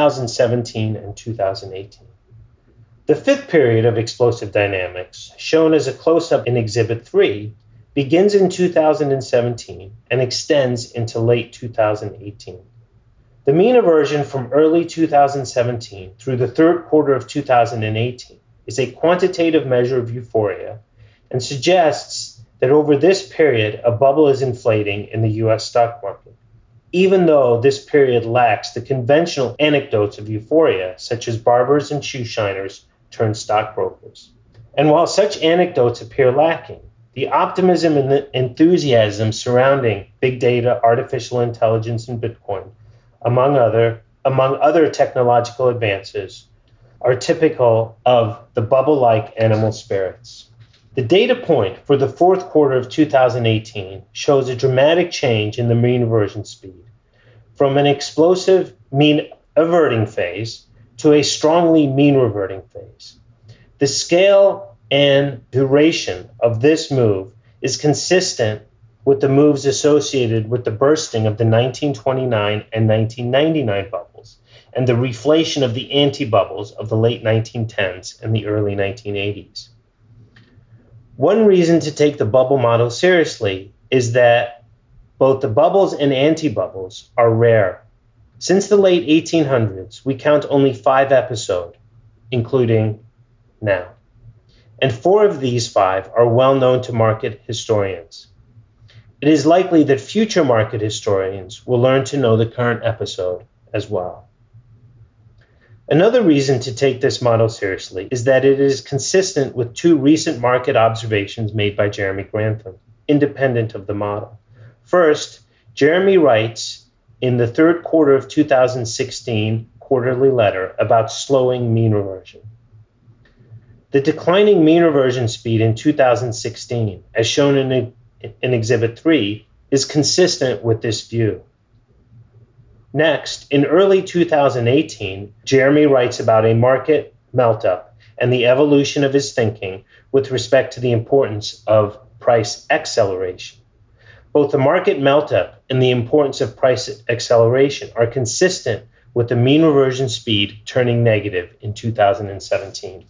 2017 and 2018. The 5th period of explosive dynamics, shown as a close-up in Exhibit 3, begins in 2017 and extends into late 2018. The mean reversion from early 2017 through the third quarter of 2018 is a quantitative measure of euphoria and suggests that over this period, a bubble is inflating in the U.S. stock market, even though this period lacks the conventional anecdotes of euphoria, such as barbers and shoe shiners turned stockbrokers. And while such anecdotes appear lacking, the optimism and the enthusiasm surrounding big data, artificial intelligence, and Bitcoin, among other technological advances, are typical of the bubble-like animal spirits. The data point for the fourth quarter of 2018 shows a dramatic change in the mean reversion speed, from an explosive mean averting phase to a strongly mean reverting phase. The scale and duration of this move is consistent with the moves associated with the bursting of the 1929 and 1999 bubbles and the reflation of the anti-bubbles of the late 1910s and the early 1980s. One reason to take the bubble model seriously is that both the bubbles and anti-bubbles are rare. Since the late 1800s, we count only 5 episodes, including now. And 4 of these 5 are well known to market historians. It is likely that future market historians will learn to know the current episode as well. Another reason to take this model seriously is that it is consistent with 2 recent market observations made by Jeremy Grantham, independent of the model. First, Jeremy writes in the third quarter of 2016 quarterly letter about slowing mean reversion. The declining mean reversion speed in 2016, as shown in Exhibit 3, is consistent with this view. Next, in early 2018, Jeremy writes about a market melt-up and the evolution of his thinking with respect to the importance of price acceleration. Both the market melt-up and the importance of price acceleration are consistent with the mean reversion speed turning negative in 2017.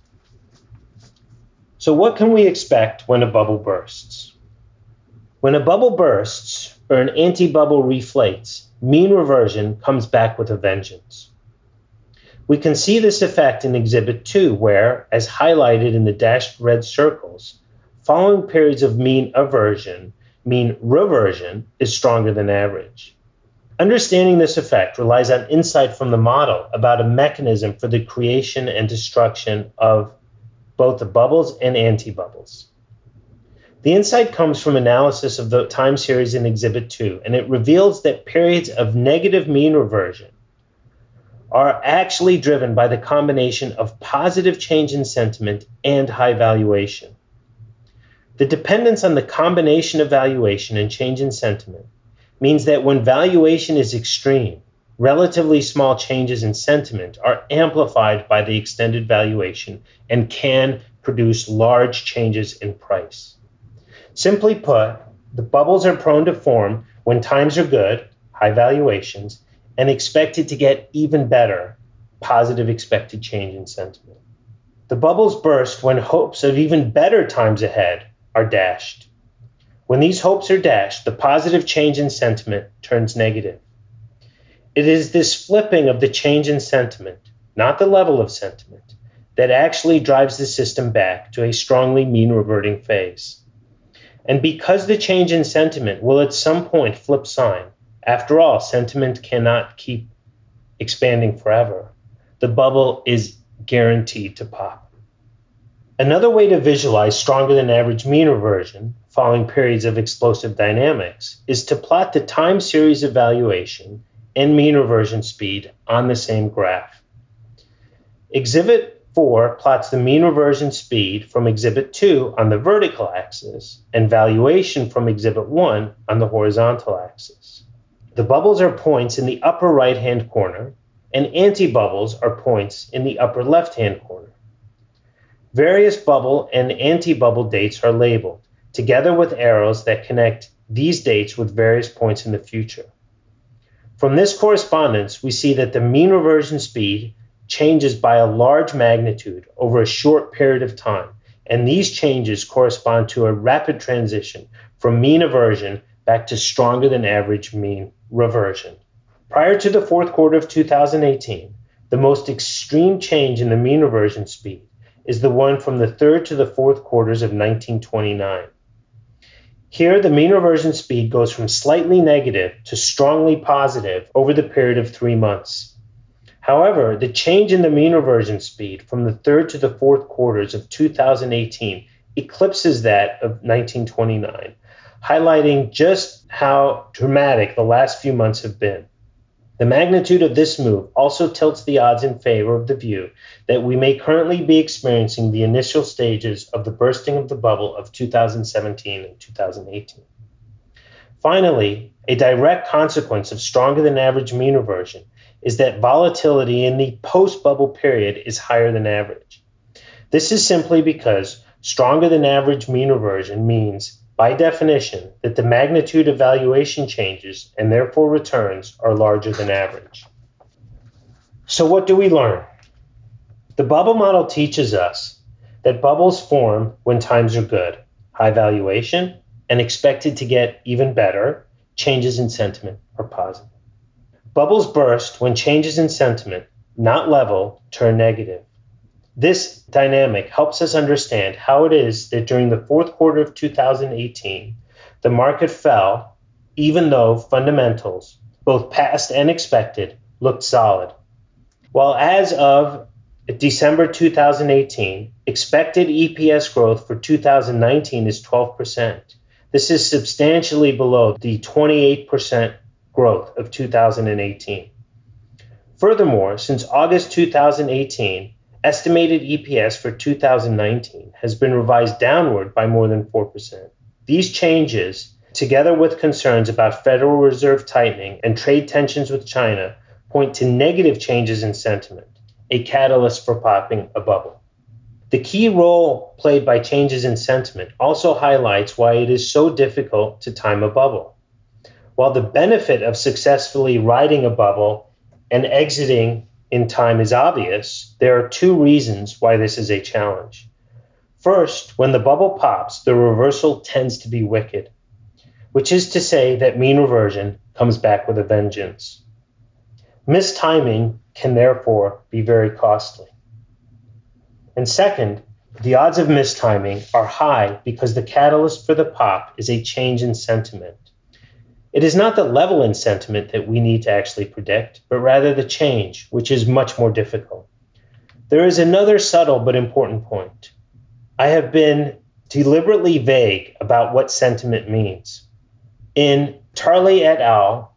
So what can we expect when a bubble bursts? When a bubble bursts or an anti-bubble reflates, mean reversion comes back with a vengeance. We can see this effect in Exhibit 2 where, as highlighted in the dashed red circles, following periods of mean aversion, mean reversion is stronger than average. Understanding this effect relies on insight from the model about a mechanism for the creation and destruction of both the bubbles and anti-bubbles. The insight comes from analysis of the time series in Exhibit 2, and it reveals that periods of negative mean reversion are actually driven by the combination of positive change in sentiment and high valuation. The dependence on the combination of valuation and change in sentiment means that when valuation is extreme, relatively small changes in sentiment are amplified by the extended valuation and can produce large changes in price. Simply put, the bubbles are prone to form when times are good, high valuations, and expected to get even better, positive expected change in sentiment. The bubbles burst when hopes of even better times ahead are dashed. When these hopes are dashed, the positive change in sentiment turns negative. It is this flipping of the change in sentiment, not the level of sentiment, that actually drives the system back to a strongly mean reverting phase. And because the change in sentiment will at some point flip sign, after all, sentiment cannot keep expanding forever, the bubble is guaranteed to pop. Another way to visualize stronger than average mean reversion following periods of explosive dynamics is to plot the time series of valuation and mean reversion speed on the same graph. Exhibit 4 plots the mean reversion speed from Exhibit 2 on the vertical axis and valuation from Exhibit 1 on the horizontal axis. The bubbles are points in the upper right-hand corner, and anti-bubbles are points in the upper left-hand corner. Various bubble and anti-bubble dates are labeled, together with arrows that connect these dates with various points in the future. From this correspondence, we see that the mean reversion speed changes by a large magnitude over a short period of time, and these changes correspond to a rapid transition from mean aversion back to stronger than average mean reversion. Prior to the fourth quarter of 2018, the most extreme change in the mean reversion speed is the one from the third to the fourth quarters of 1929. Here, the mean reversion speed goes from slightly negative to strongly positive over the period of 3 months. However, the change in the mean reversion speed from the third to the fourth quarters of 2018 eclipses that of 1929, highlighting just how dramatic the last few months have been. The magnitude of this move also tilts the odds in favor of the view that we may currently be experiencing the initial stages of the bursting of the bubble of 2017 and 2018. Finally, a direct consequence of stronger than average mean reversion is that volatility in the post-bubble period is higher than average. This is simply because stronger than average mean reversion means, by definition, that the magnitude of valuation changes and therefore returns are larger than average. So what do we learn? The bubble model teaches us that bubbles form when times are good, high valuation, and expected to get even better, changes in sentiment are positive. Bubbles burst when changes in sentiment, not level, turn negative. This dynamic helps us understand how it is that during the fourth quarter of 2018, the market fell, even though fundamentals, both past and expected, looked solid. While as of December 2018, expected EPS growth for 2019 is 12%. This is substantially below the 28% growth of 2018. Furthermore, since August 2018, estimated EPS for 2019 has been revised downward by more than 4%. These changes, together with concerns about Federal Reserve tightening and trade tensions with China, point to negative changes in sentiment, a catalyst for popping a bubble. The key role played by changes in sentiment also highlights why it is so difficult to time a bubble. While the benefit of successfully riding a bubble and exiting in time is obvious, there are two reasons why this is a challenge. First, when the bubble pops, the reversal tends to be wicked, which is to say that mean reversion comes back with a vengeance. Mistiming can therefore be very costly. And second, the odds of mistiming are high because the catalyst for the pop is a change in sentiment. It is not the level in sentiment that we need to actually predict, but rather the change, which is much more difficult. There is another subtle but important point. I have been deliberately vague about what sentiment means. In Tarley et al.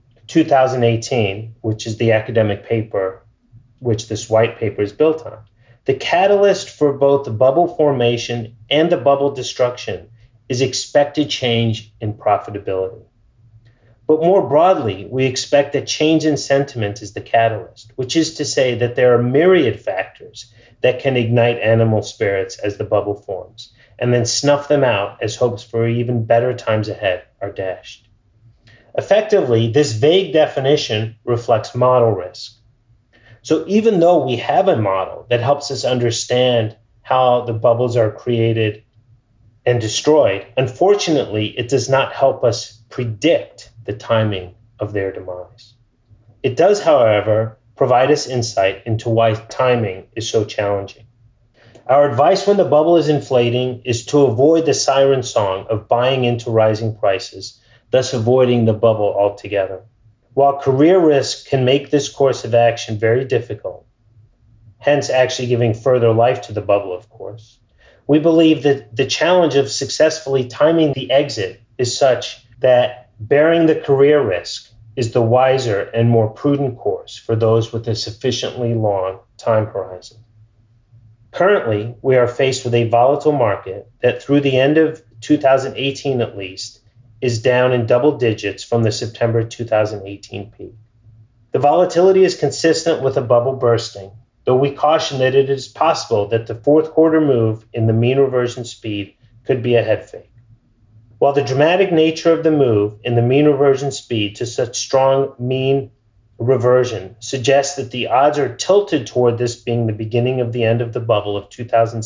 2018, which is the academic paper which this white paper is built on, the catalyst for both the bubble formation and the bubble destruction is expected change in profitability. But more broadly, we expect that change in sentiment is the catalyst, which is to say that there are myriad factors that can ignite animal spirits as the bubble forms, and then snuff them out as hopes for even better times ahead are dashed. Effectively, this vague definition reflects model risk. So even though we have a model that helps us understand how the bubbles are created and destroyed, unfortunately, it does not help us predict the timing of their demise. It does, however, provide us insight into why timing is so challenging. Our advice when the bubble is inflating is to avoid the siren song of buying into rising prices, thus avoiding the bubble altogether. While career risk can make this course of action very difficult, hence actually giving further life to the bubble, of course, we believe that the challenge of successfully timing the exit is such that bearing the career risk is the wiser and more prudent course for those with a sufficiently long time horizon. Currently, we are faced with a volatile market that through the end of 2018 at least, is down in double digits from the September 2018 peak. The volatility is consistent with a bubble bursting, though we caution that it is possible that the fourth quarter move in the mean reversion speed could be a head fake. While the dramatic nature of the move in the mean reversion speed to such strong mean reversion suggests that the odds are tilted toward this being the beginning of the end of the bubble of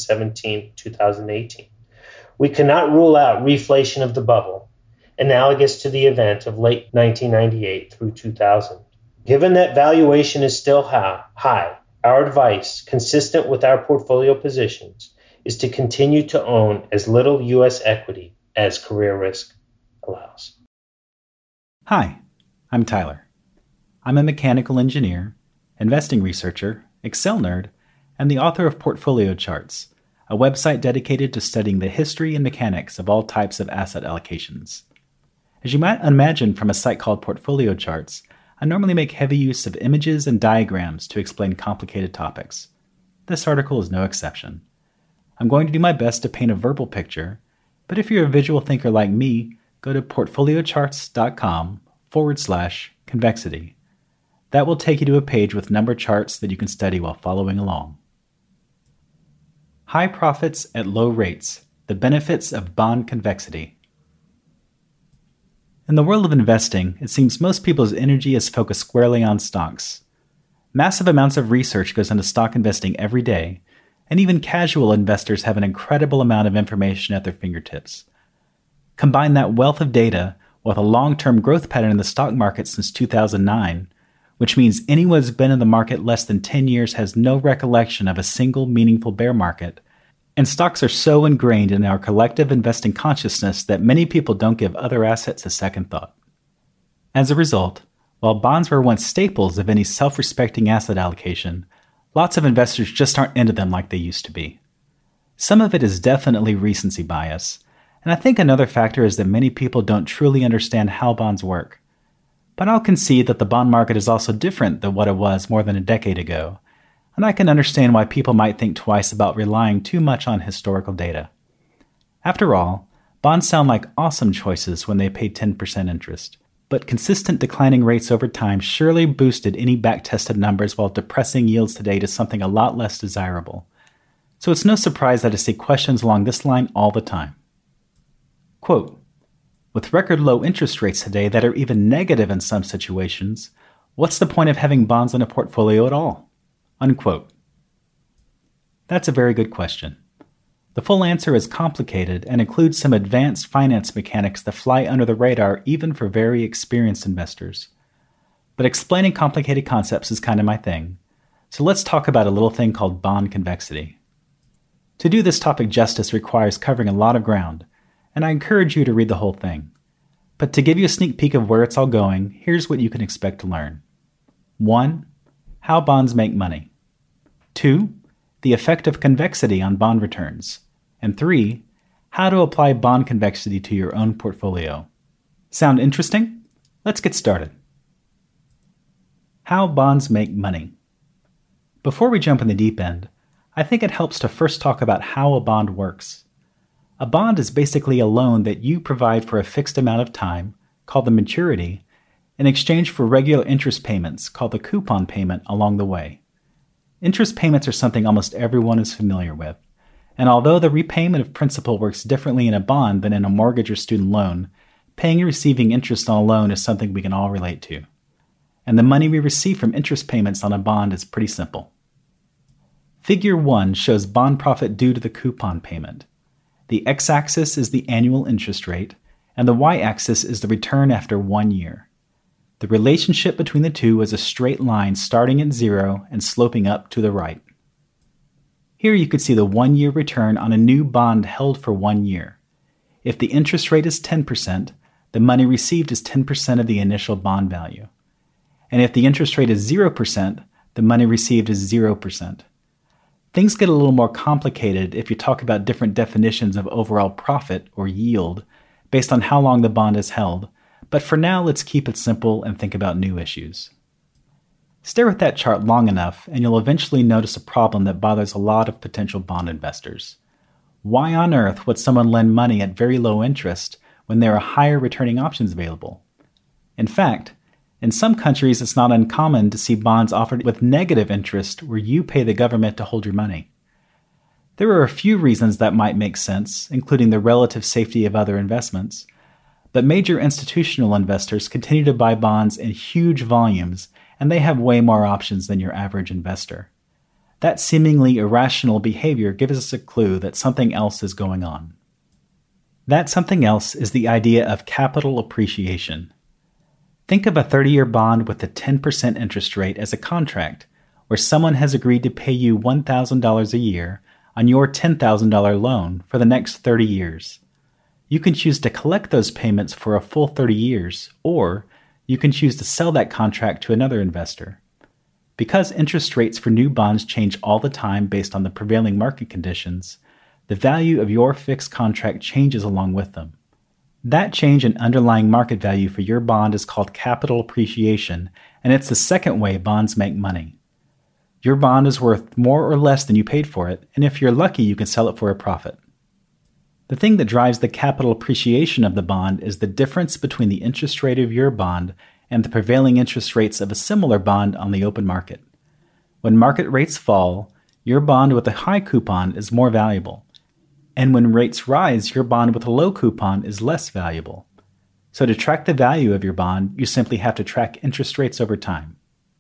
2017-2018, we cannot rule out reflation of the bubble, analogous to the event of late 1998 through 2000. Given that valuation is still high, our advice, consistent with our portfolio positions, is to continue to own as little U.S. equity as career risk allows. Hi, I'm Tyler. I'm a mechanical engineer, investing researcher, Excel nerd, and the author of Portfolio Charts, a website dedicated to studying the history and mechanics of all types of asset allocations. As you might imagine from a site called Portfolio Charts, I normally make heavy use of images and diagrams to explain complicated topics. This article is no exception. I'm going to do my best to paint a verbal picture, but if you're a visual thinker like me, go to portfoliocharts.com/convexity. That will take you to a page with number charts that you can study while following along. High profits at low rates, the benefits of bond convexity. In the world of investing, it seems most people's energy is focused squarely on stocks. Massive amounts of research goes into stock investing every day, and even casual investors have an incredible amount of information at their fingertips. Combine that wealth of data with a long-term growth pattern in the stock market since 2009, which means anyone who's been in the market less than 10 years has no recollection of a single meaningful bear market, and stocks are so ingrained in our collective investing consciousness that many people don't give other assets a second thought. As a result, while bonds were once staples of any self-respecting asset allocation, lots of investors just aren't into them like they used to be. Some of it is definitely recency bias, and I think another factor is that many people don't truly understand how bonds work. But I'll concede that the bond market is also different than what it was more than a decade ago, and I can understand why people might think twice about relying too much on historical data. After all, bonds sound like awesome choices when they pay 10% interest, but consistent declining rates over time surely boosted any back-tested numbers while depressing yields today to something a lot less desirable. So it's no surprise that I see questions along this line all the time. Quote, "With record low interest rates today that are even negative in some situations, what's the point of having bonds in a portfolio at all?" Unquote. That's a very good question. The full answer is complicated and includes some advanced finance mechanics that fly under the radar even for very experienced investors. But explaining complicated concepts is kind of my thing, so let's talk about a little thing called bond convexity. To do this topic justice requires covering a lot of ground, and I encourage you to read the whole thing. But to give you a sneak peek of where it's all going, here's what you can expect to learn. 1. How bonds make money. 2. The effect of convexity on bond returns. And 3. How to apply bond convexity to your own portfolio. Sound interesting? Let's get started. How bonds make money. Before we jump in the deep end, I think it helps to first talk about how a bond works. A bond is basically a loan that you provide for a fixed amount of time, called the maturity, in exchange for regular interest payments, called the coupon payment, along the way. Interest payments are something almost everyone is familiar with, and although the repayment of principal works differently in a bond than in a mortgage or student loan, paying and receiving interest on a loan is something we can all relate to. And the money we receive from interest payments on a bond is pretty simple. Figure 1 shows bond profit due to the coupon payment. The x-axis is the annual interest rate, and the y-axis is the return after 1 year. The relationship between the two is a straight line starting at 0 and sloping up to the right. Here you could see the 1-year return on a new bond held for 1 year. If the interest rate is 10%, the money received is 10% of the initial bond value. And if the interest rate is 0%, the money received is 0%. Things get a little more complicated if you talk about different definitions of overall profit or yield based on how long the bond is held, but for now let's keep it simple and think about new issues. Stare at that chart long enough and you'll eventually notice a problem that bothers a lot of potential bond investors. Why on earth would someone lend money at very low interest when there are higher returning options available? In fact, in some countries it's not uncommon to see bonds offered with negative interest where you pay the government to hold your money. There are a few reasons that might make sense, including the relative safety of other investments, but major institutional investors continue to buy bonds in huge volumes, and they have way more options than your average investor. That seemingly irrational behavior gives us a clue that something else is going on. That something else is the idea of capital appreciation. Think of a 30-year bond with a 10% interest rate as a contract where someone has agreed to pay you $1,000 a year on your $10,000 loan for the next 30 years. You can choose to collect those payments for a full 30 years, or you can choose to sell that contract to another investor. Because interest rates for new bonds change all the time based on the prevailing market conditions, the value of your fixed contract changes along with them. That change in underlying market value for your bond is called capital appreciation, and it's the second way bonds make money. Your bond is worth more or less than you paid for it, and if you're lucky, you can sell it for a profit. The thing that drives the capital appreciation of the bond is the difference between the interest rate of your bond and the prevailing interest rates of a similar bond on the open market. When market rates fall, your bond with a high coupon is more valuable. And when rates rise, your bond with a low coupon is less valuable. So to track the value of your bond, you simply have to track interest rates over time.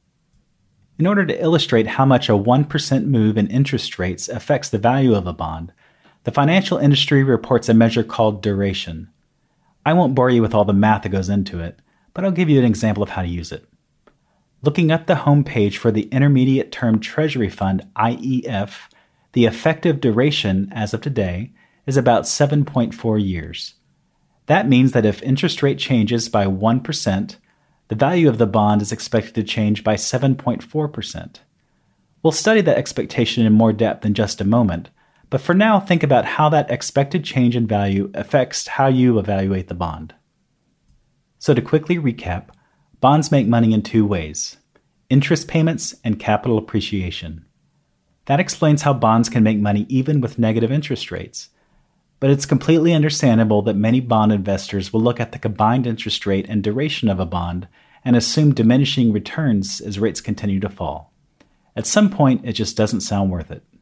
In order to illustrate how much a 1% move in interest rates affects the value of a bond, the financial industry reports a measure called duration. I won't bore you with all the math that goes into it, but I'll give you an example of how to use it. Looking up the home page for the Intermediate Term Treasury Fund, IEF, the effective duration as of today is about 7.4 years. That means that if interest rate changes by 1%, the value of the bond is expected to change by 7.4%. We'll study that expectation in more depth in just a moment, but for now think about how that expected change in value affects how you evaluate the bond. So to quickly recap, bonds make money in two ways: interest payments and capital appreciation. That explains how bonds can make money even with negative interest rates. But it's completely understandable that many bond investors will look at the combined interest rate and duration of a bond and assume diminishing returns as rates continue to fall. At some point, it just doesn't sound worth it.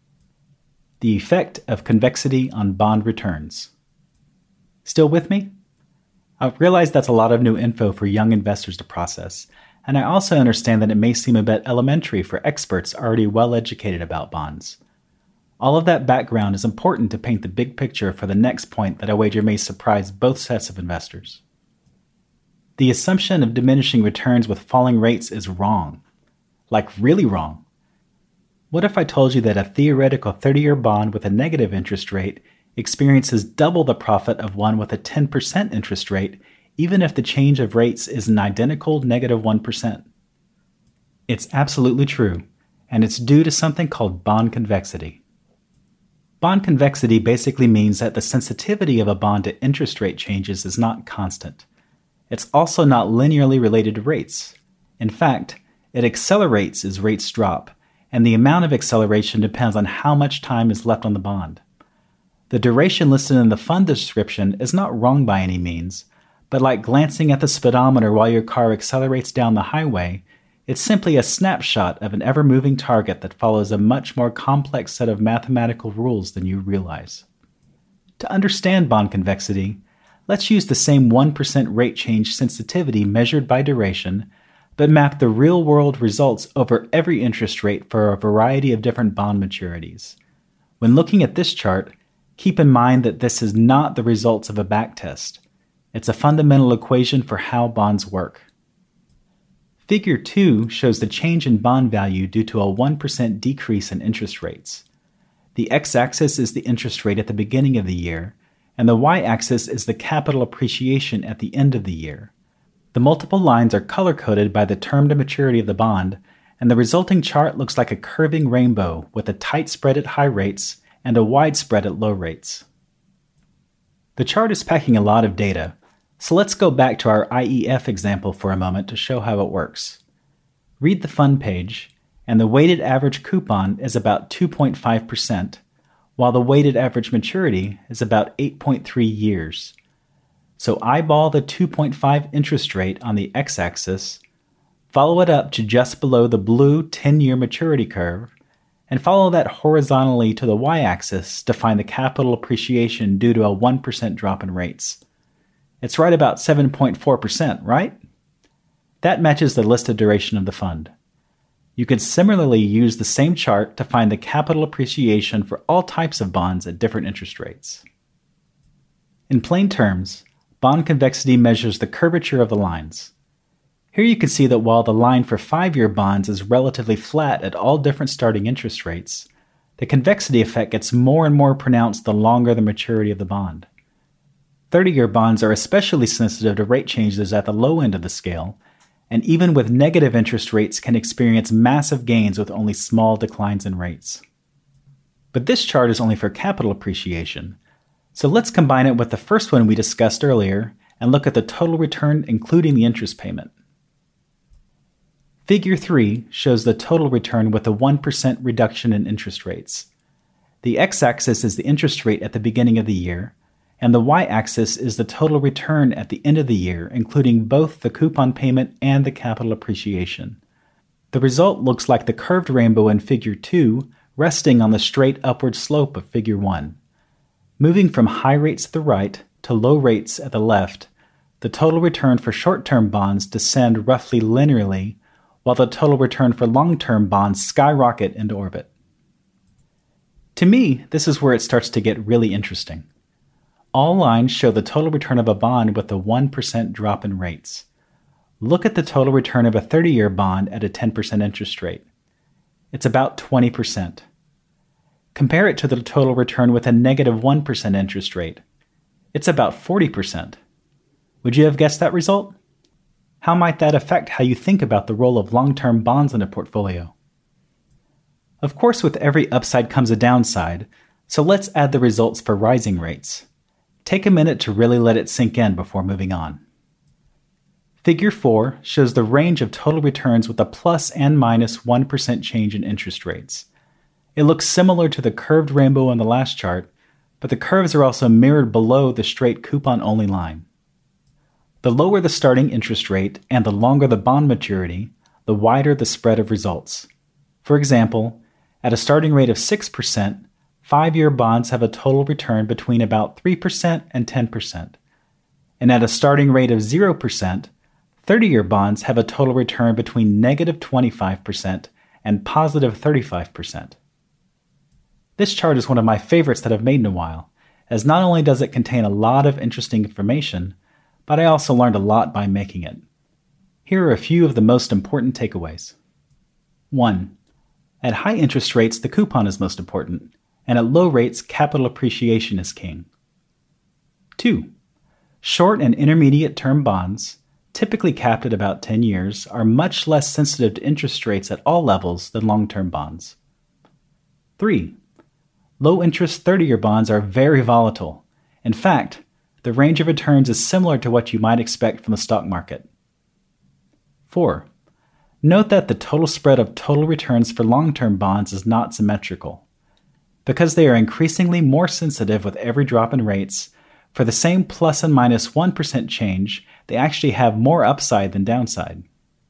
The effect of convexity on bond returns. Still with me? I realize that's a lot of new info for young investors to process, and I also understand that it may seem a bit elementary for experts already well educated about bonds. All of that background is important to paint the big picture for the next point that I wager may surprise both sets of investors. The assumption of diminishing returns with falling rates is wrong. Like really wrong. What if I told you that a theoretical 30-year bond with a negative interest rate experiences double the profit of one with a 10% interest rate, even if the change of rates is an identical negative 1%? It's absolutely true, and it's due to something called bond convexity. Bond convexity basically means that the sensitivity of a bond to interest rate changes is not constant. It's also not linearly related to rates. In fact, it accelerates as rates drop, and the amount of acceleration depends on how much time is left on the bond. The duration listed in the fund description is not wrong by any means, but like glancing at the speedometer while your car accelerates down the highway, it's simply a snapshot of an ever-moving target that follows a much more complex set of mathematical rules than you realize. To understand bond convexity, let's use the same 1% rate change sensitivity measured by duration, but map the real-world results over every interest rate for a variety of different bond maturities. When looking at this chart, keep in mind that this is not the results of a backtest. It's a fundamental equation for how bonds work. Figure 2 shows the change in bond value due to a 1% decrease in interest rates. The x-axis is the interest rate at the beginning of the year, and the y-axis is the capital appreciation at the end of the year. The multiple lines are color-coded by the term to maturity of the bond, and the resulting chart looks like a curving rainbow with a tight spread at high rates and a wide spread at low rates. The chart is packing a lot of data, so let's go back to our IEF example for a moment to show how it works. Read the fund page, and the weighted average coupon is about 2.5%, while the weighted average maturity is about 8.3 years. So eyeball the 2.5 interest rate on the x-axis, follow it up to just below the blue 10-year maturity curve, and follow that horizontally to the y-axis to find the capital appreciation due to a 1% drop in rates. It's right about 7.4%, right? That matches the listed duration of the fund. You could similarly use the same chart to find the capital appreciation for all types of bonds at different interest rates. In plain terms, bond convexity measures the curvature of the lines. Here you can see that while the line for 5-year bonds is relatively flat at all different starting interest rates, the convexity effect gets more and more pronounced the longer the maturity of the bond. 30-year bonds are especially sensitive to rate changes at the low end of the scale, and even with negative interest rates can experience massive gains with only small declines in rates. But this chart is only for capital appreciation, so let's combine it with the first one we discussed earlier and look at the total return including the interest payment. Figure 3 shows the total return with a 1% reduction in interest rates. The x-axis is the interest rate at the beginning of the year, and the y-axis is the total return at the end of the year, including both the coupon payment and the capital appreciation. The result looks like the curved rainbow in Figure 2, resting on the straight upward slope of Figure 1. Moving from high rates at the right to low rates at the left, the total return for short-term bonds descend roughly linearly, while the total return for long-term bonds skyrocket into orbit. To me, this is where it starts to get really interesting. All lines show the total return of a bond with a 1% drop in rates. Look at the total return of a 30-year bond at a 10% interest rate. It's about 20%. Compare it to the total return with a negative 1% interest rate. It's about 40%. Would you have guessed that result? How might that affect how you think about the role of long-term bonds in a portfolio? Of course, with every upside comes a downside, so let's add the results for rising rates. Take a minute to really let it sink in before moving on. Figure 4 shows the range of total returns with a plus and minus 1% change in interest rates. It looks similar to the curved rainbow on the last chart, but the curves are also mirrored below the straight coupon-only line. The lower the starting interest rate and the longer the bond maturity, the wider the spread of results. For example, at a starting rate of 6%, 5-year bonds have a total return between about 3% and 10%. And at a starting rate of 0%, 30-year bonds have a total return between negative 25% and positive 35%. This chart is one of my favorites that I've made in a while, as not only does it contain a lot of interesting information, but I also learned a lot by making it. Here are a few of the most important takeaways. 1. At high interest rates, the coupon is most important, and at low rates, capital appreciation is king. 2. Short and intermediate term bonds, typically capped at about 10 years, are much less sensitive to interest rates at all levels than long-term bonds. 3. Low-interest 30-year bonds are very volatile. In fact, the range of returns is similar to what you might expect from the stock market. 4. Note that the total spread of total returns for long-term bonds is not symmetrical. Because they are increasingly more sensitive with every drop in rates, for the same plus and minus 1% change, they actually have more upside than downside.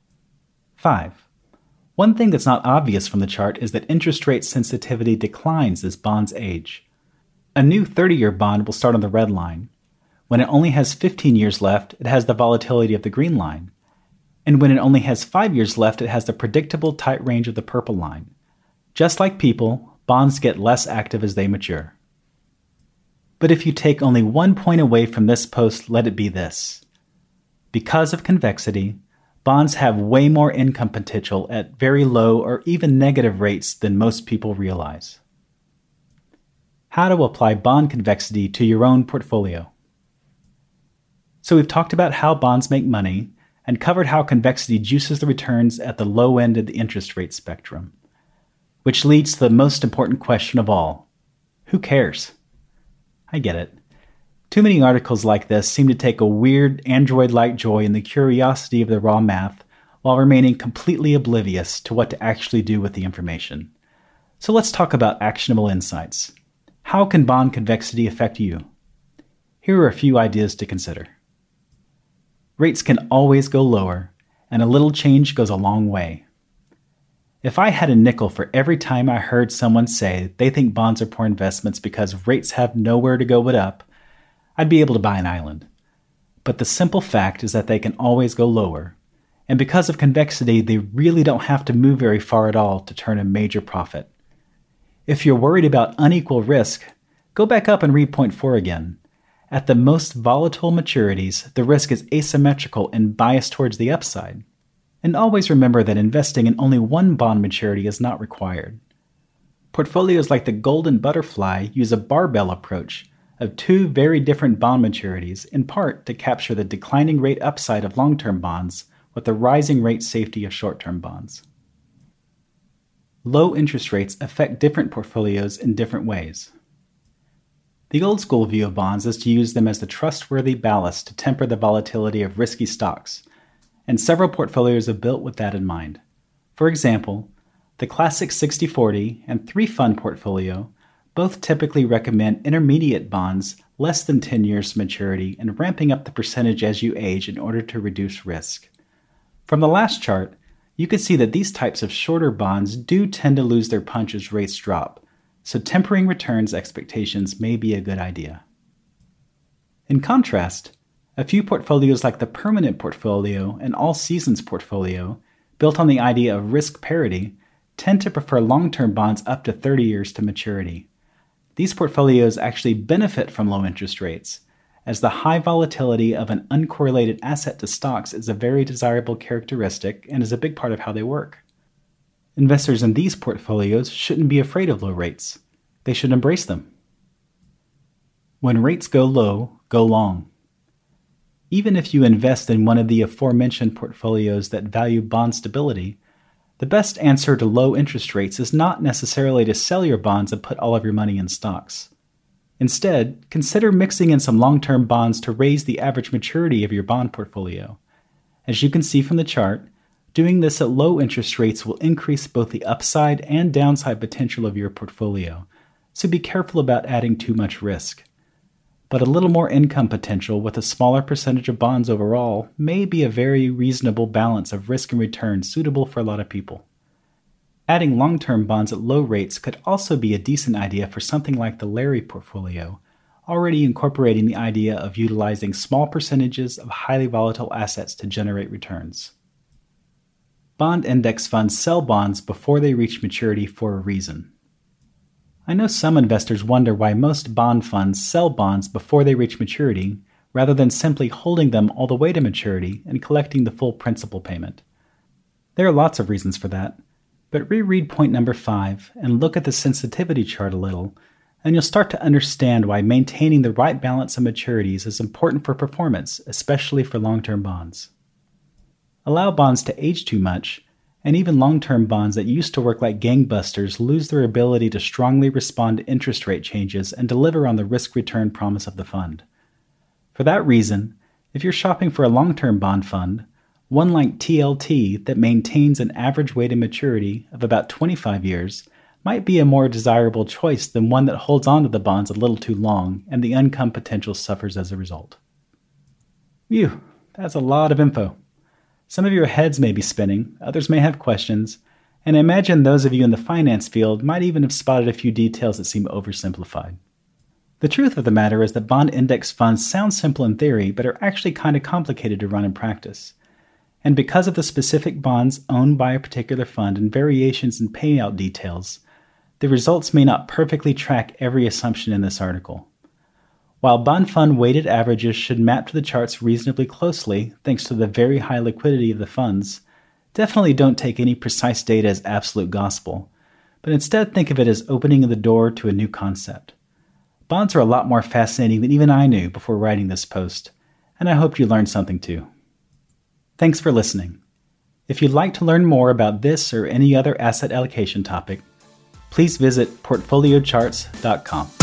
5. One thing that's not obvious from the chart is that interest rate sensitivity declines as bonds age. A new 30-year bond will start on the red line. When it only has 15 years left, it has the volatility of the green line. And when it only has 5 years left, it has the predictable tight range of the purple line. Just like people, bonds get less active as they mature. But if you take only one point away from this post, let it be this. Because of convexity, bonds have way more income potential at very low or even negative rates than most people realize. How to apply bond convexity to your own portfolio. So we've talked about how bonds make money and covered how convexity juices the returns at the low end of the interest rate spectrum. Which leads to the most important question of all. Who cares? I get it. Too many articles like this seem to take a weird Android-like joy in the curiosity of the raw math while remaining completely oblivious to what to actually do with the information. So let's talk about actionable insights. How can bond convexity affect you? Here are a few ideas to consider. Rates can always go lower, and a little change goes a long way. If I had a nickel for every time I heard someone say they think bonds are poor investments because rates have nowhere to go but up, I'd be able to buy an island. But the simple fact is that they can always go lower, and because of convexity, they really don't have to move very far at all to turn a major profit. If you're worried about unequal risk, go back up and read point 4 again. At the most volatile maturities, the risk is asymmetrical and biased towards the upside. And always remember that investing in only one bond maturity is not required. Portfolios like the Golden Butterfly use a barbell approach of two very different bond maturities, in part to capture the declining rate upside of long-term bonds with the rising rate safety of short-term bonds. Low interest rates affect different portfolios in different ways. The old school view of bonds is to use them as the trustworthy ballast to temper the volatility of risky stocks, and several portfolios are built with that in mind. For example, the classic 60-40 and 3-fund portfolio both typically recommend intermediate bonds less than 10 years to maturity and ramping up the percentage as you age in order to reduce risk. From the last chart, you can see that these types of shorter bonds do tend to lose their punch as rates drop, so tempering returns expectations may be a good idea. In contrast, a few portfolios like the permanent portfolio and all seasons portfolio, built on the idea of risk parity, tend to prefer long-term bonds up to 30 years to maturity. These portfolios actually benefit from low interest rates, as the high volatility of an uncorrelated asset to stocks is a very desirable characteristic and is a big part of how they work. Investors in these portfolios shouldn't be afraid of low rates. They should embrace them. When rates go low, go long. Even if you invest in one of the aforementioned portfolios that value bond stability, the best answer to low interest rates is not necessarily to sell your bonds and put all of your money in stocks. Instead, consider mixing in some long-term bonds to raise the average maturity of your bond portfolio. As you can see from the chart, doing this at low interest rates will increase both the upside and downside potential of your portfolio, so be careful about adding too much risk. But a little more income potential with a smaller percentage of bonds overall may be a very reasonable balance of risk and return suitable for a lot of people. Adding long-term bonds at low rates could also be a decent idea for something like the Larry portfolio, already incorporating the idea of utilizing small percentages of highly volatile assets to generate returns. Bond index funds sell bonds before they reach maturity for a reason. I know some investors wonder why most bond funds sell bonds before they reach maturity, rather than simply holding them all the way to maturity and collecting the full principal payment. There are lots of reasons for that, but reread point number 5 and look at the sensitivity chart a little, and you'll start to understand why maintaining the right balance of maturities is important for performance, especially for long-term bonds. Allow bonds to age too much, and even long-term bonds that used to work like gangbusters lose their ability to strongly respond to interest rate changes and deliver on the risk-return promise of the fund. For that reason, if you're shopping for a long-term bond fund, one like TLT that maintains an average weighted maturity of about 25 years might be a more desirable choice than one that holds on to the bonds a little too long and the income potential suffers as a result. Phew, that's a lot of info. Some of your heads may be spinning, others may have questions, and I imagine those of you in the finance field might even have spotted a few details that seem oversimplified. The truth of the matter is that bond index funds sound simple in theory, but are actually kind of complicated to run in practice. And because of the specific bonds owned by a particular fund and variations in payout details, the results may not perfectly track every assumption in this article. While bond fund weighted averages should map to the charts reasonably closely thanks to the very high liquidity of the funds, definitely don't take any precise data as absolute gospel, but instead think of it as opening the door to a new concept. Bonds are a lot more fascinating than even I knew before writing this post, and I hope you learned something too. Thanks for listening. If you'd like to learn more about this or any other asset allocation topic, please visit portfoliocharts.com.